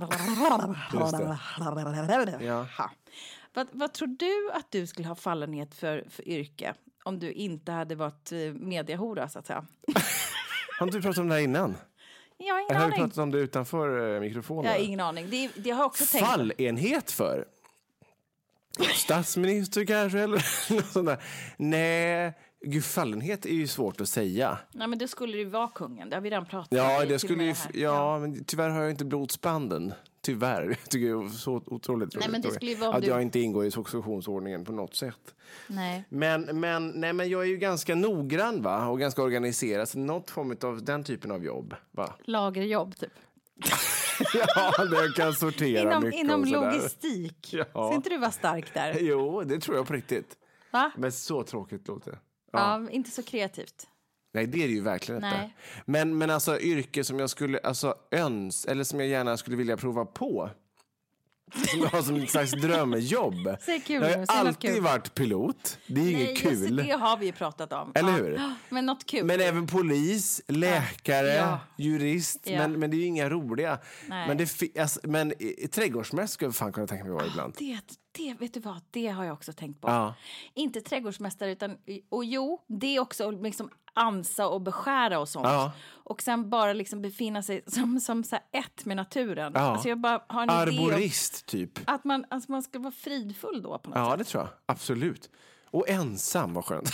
Ja. Ha. Vad, vad tror du att du skulle ha fallenhet för, för yrke om du inte hade varit eh, mediahora, så att säga? Har inte du pratat om det här innan? Jag har ingen Eller har vi aning. pratat om det utanför eh, mikrofonen? Jag har ingen aning. Det, det har jag också tänkt. Fallenhet för? Statsminister kanske eller något sånt där. Nej, gud, fallenhet är ju svårt att säga. Nej, men det skulle ju vara kungen. Det har vi redan pratat Ja, om. det skulle ju, ja, men tyvärr har jag inte blodsbanden. Tyvärr. Jag tycker det är så otroligt Nej, men det skulle ju vara om att du... jag inte ingår i successionsordningen på något sätt. Nej. Men, men, nej, men jag är ju ganska noggrann, va? Och ganska organiserad. Så något form av den typen av jobb, va? Lagerjobb, typ. Ja, det kan sortera inom, mycket. Inom och sådär. logistik. Ja. Ser inte du vara stark där? Jo, det tror jag på riktigt. Va? Men så tråkigt låter det. Ja. ja, inte så kreativt. Nej, det är det ju verkligen Nej. inte. Men, men alltså yrke som jag skulle alltså, öns, eller som jag gärna skulle vilja prova på. Som jag har som ett slags drömjobb. Säg kul, jag har säg alltid kul. varit pilot. Det är Nej, inget kul. Det har vi ju pratat om. Eller ja. hur? Men något kul. Men även polis, läkare, Ja. jurist. Ja. Men, men det är ju inga roliga. Nej. Men, det fi- alltså, men i, i trädgårdsmästare skulle jag fan kunna tänka mig vara ibland. Det, det, vet du vad, det har jag också tänkt på. Ja. Inte trädgårdsmästare, utan, och jo, det är också liksom ansa och beskära och sånt. Ja. Och sen bara liksom befinna sig som, som så här ett med naturen. Ja. Alltså jag bara har en idé om Arborist, typ. att man, alltså man ska vara fridfull då på något Ja, sätt. det tror jag. Absolut. Och ensam, vad skönt.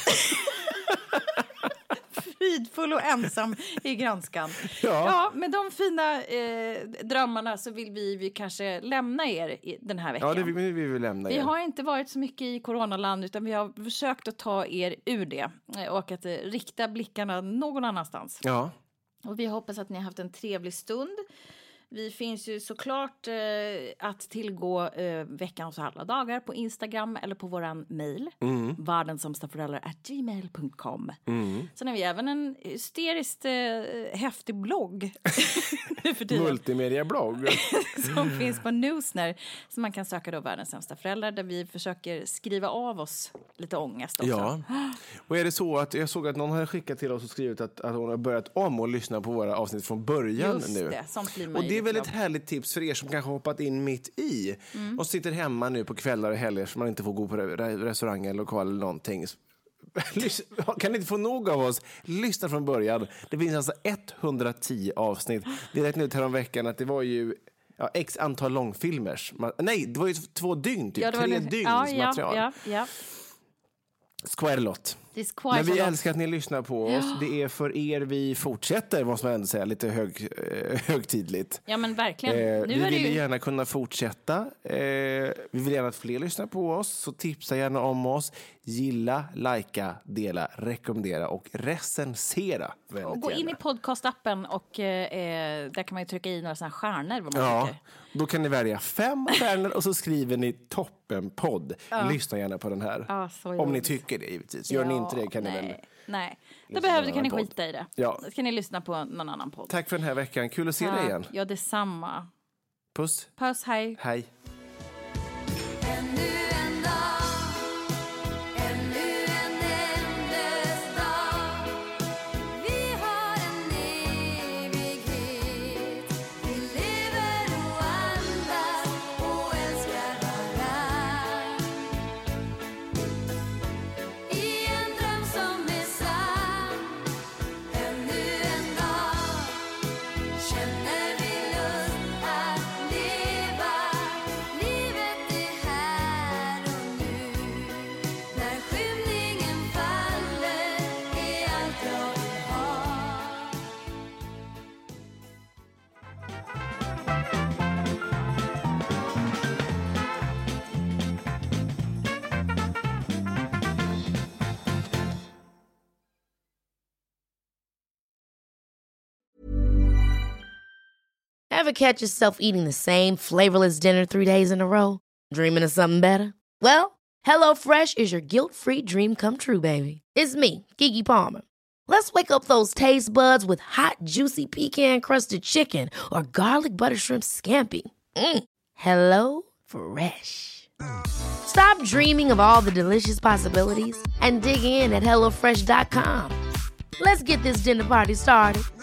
Fridfull och ensam i granskan. Ja. Ja, med de fina eh, drömmarna så vill vi, vi kanske lämna er i den här veckan. Ja, det vill vi, vi vill lämna Vi er. har inte varit så mycket i coronaland, utan vi har försökt att ta er ur det eh, och att eh, rikta blickarna någon annanstans. Ja. Och vi hoppas att ni har haft en trevlig stund. Vi finns ju såklart eh, att tillgå eh, veckans alla dagar på Instagram eller på våran mejl. Mm. världenssamstaföräldrar at gmail punkt com. Mm. Sen har vi även en hysteriskt eh, häftig blogg. nu för tiden. Multimediablogg. Som finns på Newsner. Så man kan söka då Världens sämsta föräldrar. Där vi försöker skriva av oss lite ångest också. Ja. Och är det så att jag såg att någon hade skickat till oss och skrivit att, att hon har börjat om och lyssna på våra avsnitt från början. Just nu. det, sånt blir man Och det är ju väl ett glad. härligt tips för er som kanske har hoppat in mitt i Mm. och sitter hemma nu på kvällar och helger så man inte får gå på re- restaurang eller lokal eller någonting. Lys- Kan ni inte få nog av oss? Lyssna från början. Det finns alltså etthundratio avsnitt. Vi räknade ut häromveckan att det var ju ja, x antal långfilmers. Ma- Nej, det var ju två dygn, typ. Ja, det var Tre en- dygns ja, ja, material. ja, ja. Quite a lot. Det är quite Men vi a lot. älskar att ni lyssnar på oss. Det är för er vi fortsätter, måste man ändå säga, lite hög, eh, högtidligt. Ja, men verkligen. Eh, Nu vi är det vill ju... gärna kunna fortsätta. Eh, vi vill gärna att fler lyssnar på oss, så tipsa gärna om oss. Gilla, likea, dela, rekommendera och recensera. Och gå in i podcastappen och eh, där kan man ju trycka i några sådana stjärnor. Vad man Ja, tycker. då kan ni välja fem stjärnor och så skriver ni toppenpodd. Ja. Lyssna gärna på den här. Ja, så om ni jobbigt. tycker det, givetvis. Gör ni Ja, inte det kan ni nej, väl... Nej, då lyssna behöver på du en kan ni annan skita i det. Ja. Då kan ni lyssna på någon annan podd. Tack för den här veckan. Kul att se dig igen. Ja, detsamma. Puss. Puss, hej. Hej. Ännu en dag, ännu en ändesdag. Vi har en evighet. Vi lever och andas och älskar varann. I en dröm som är sann. Ännu en dag känner vi lust att leva. Livet är här och nu. När skymningen faller är allt jag vill ha. Ever catch yourself eating the same flavorless dinner three days in a row? Dreaming of something better? Well, HelloFresh is your guilt-free dream come true, baby. It's me, Keke Palmer. Let's wake up those taste buds with hot, juicy pecan-crusted chicken or garlic butter shrimp scampi. Mm. Hello Fresh. Stop dreaming of all the delicious possibilities and dig in at hello fresh dot com. Let's get this dinner party started.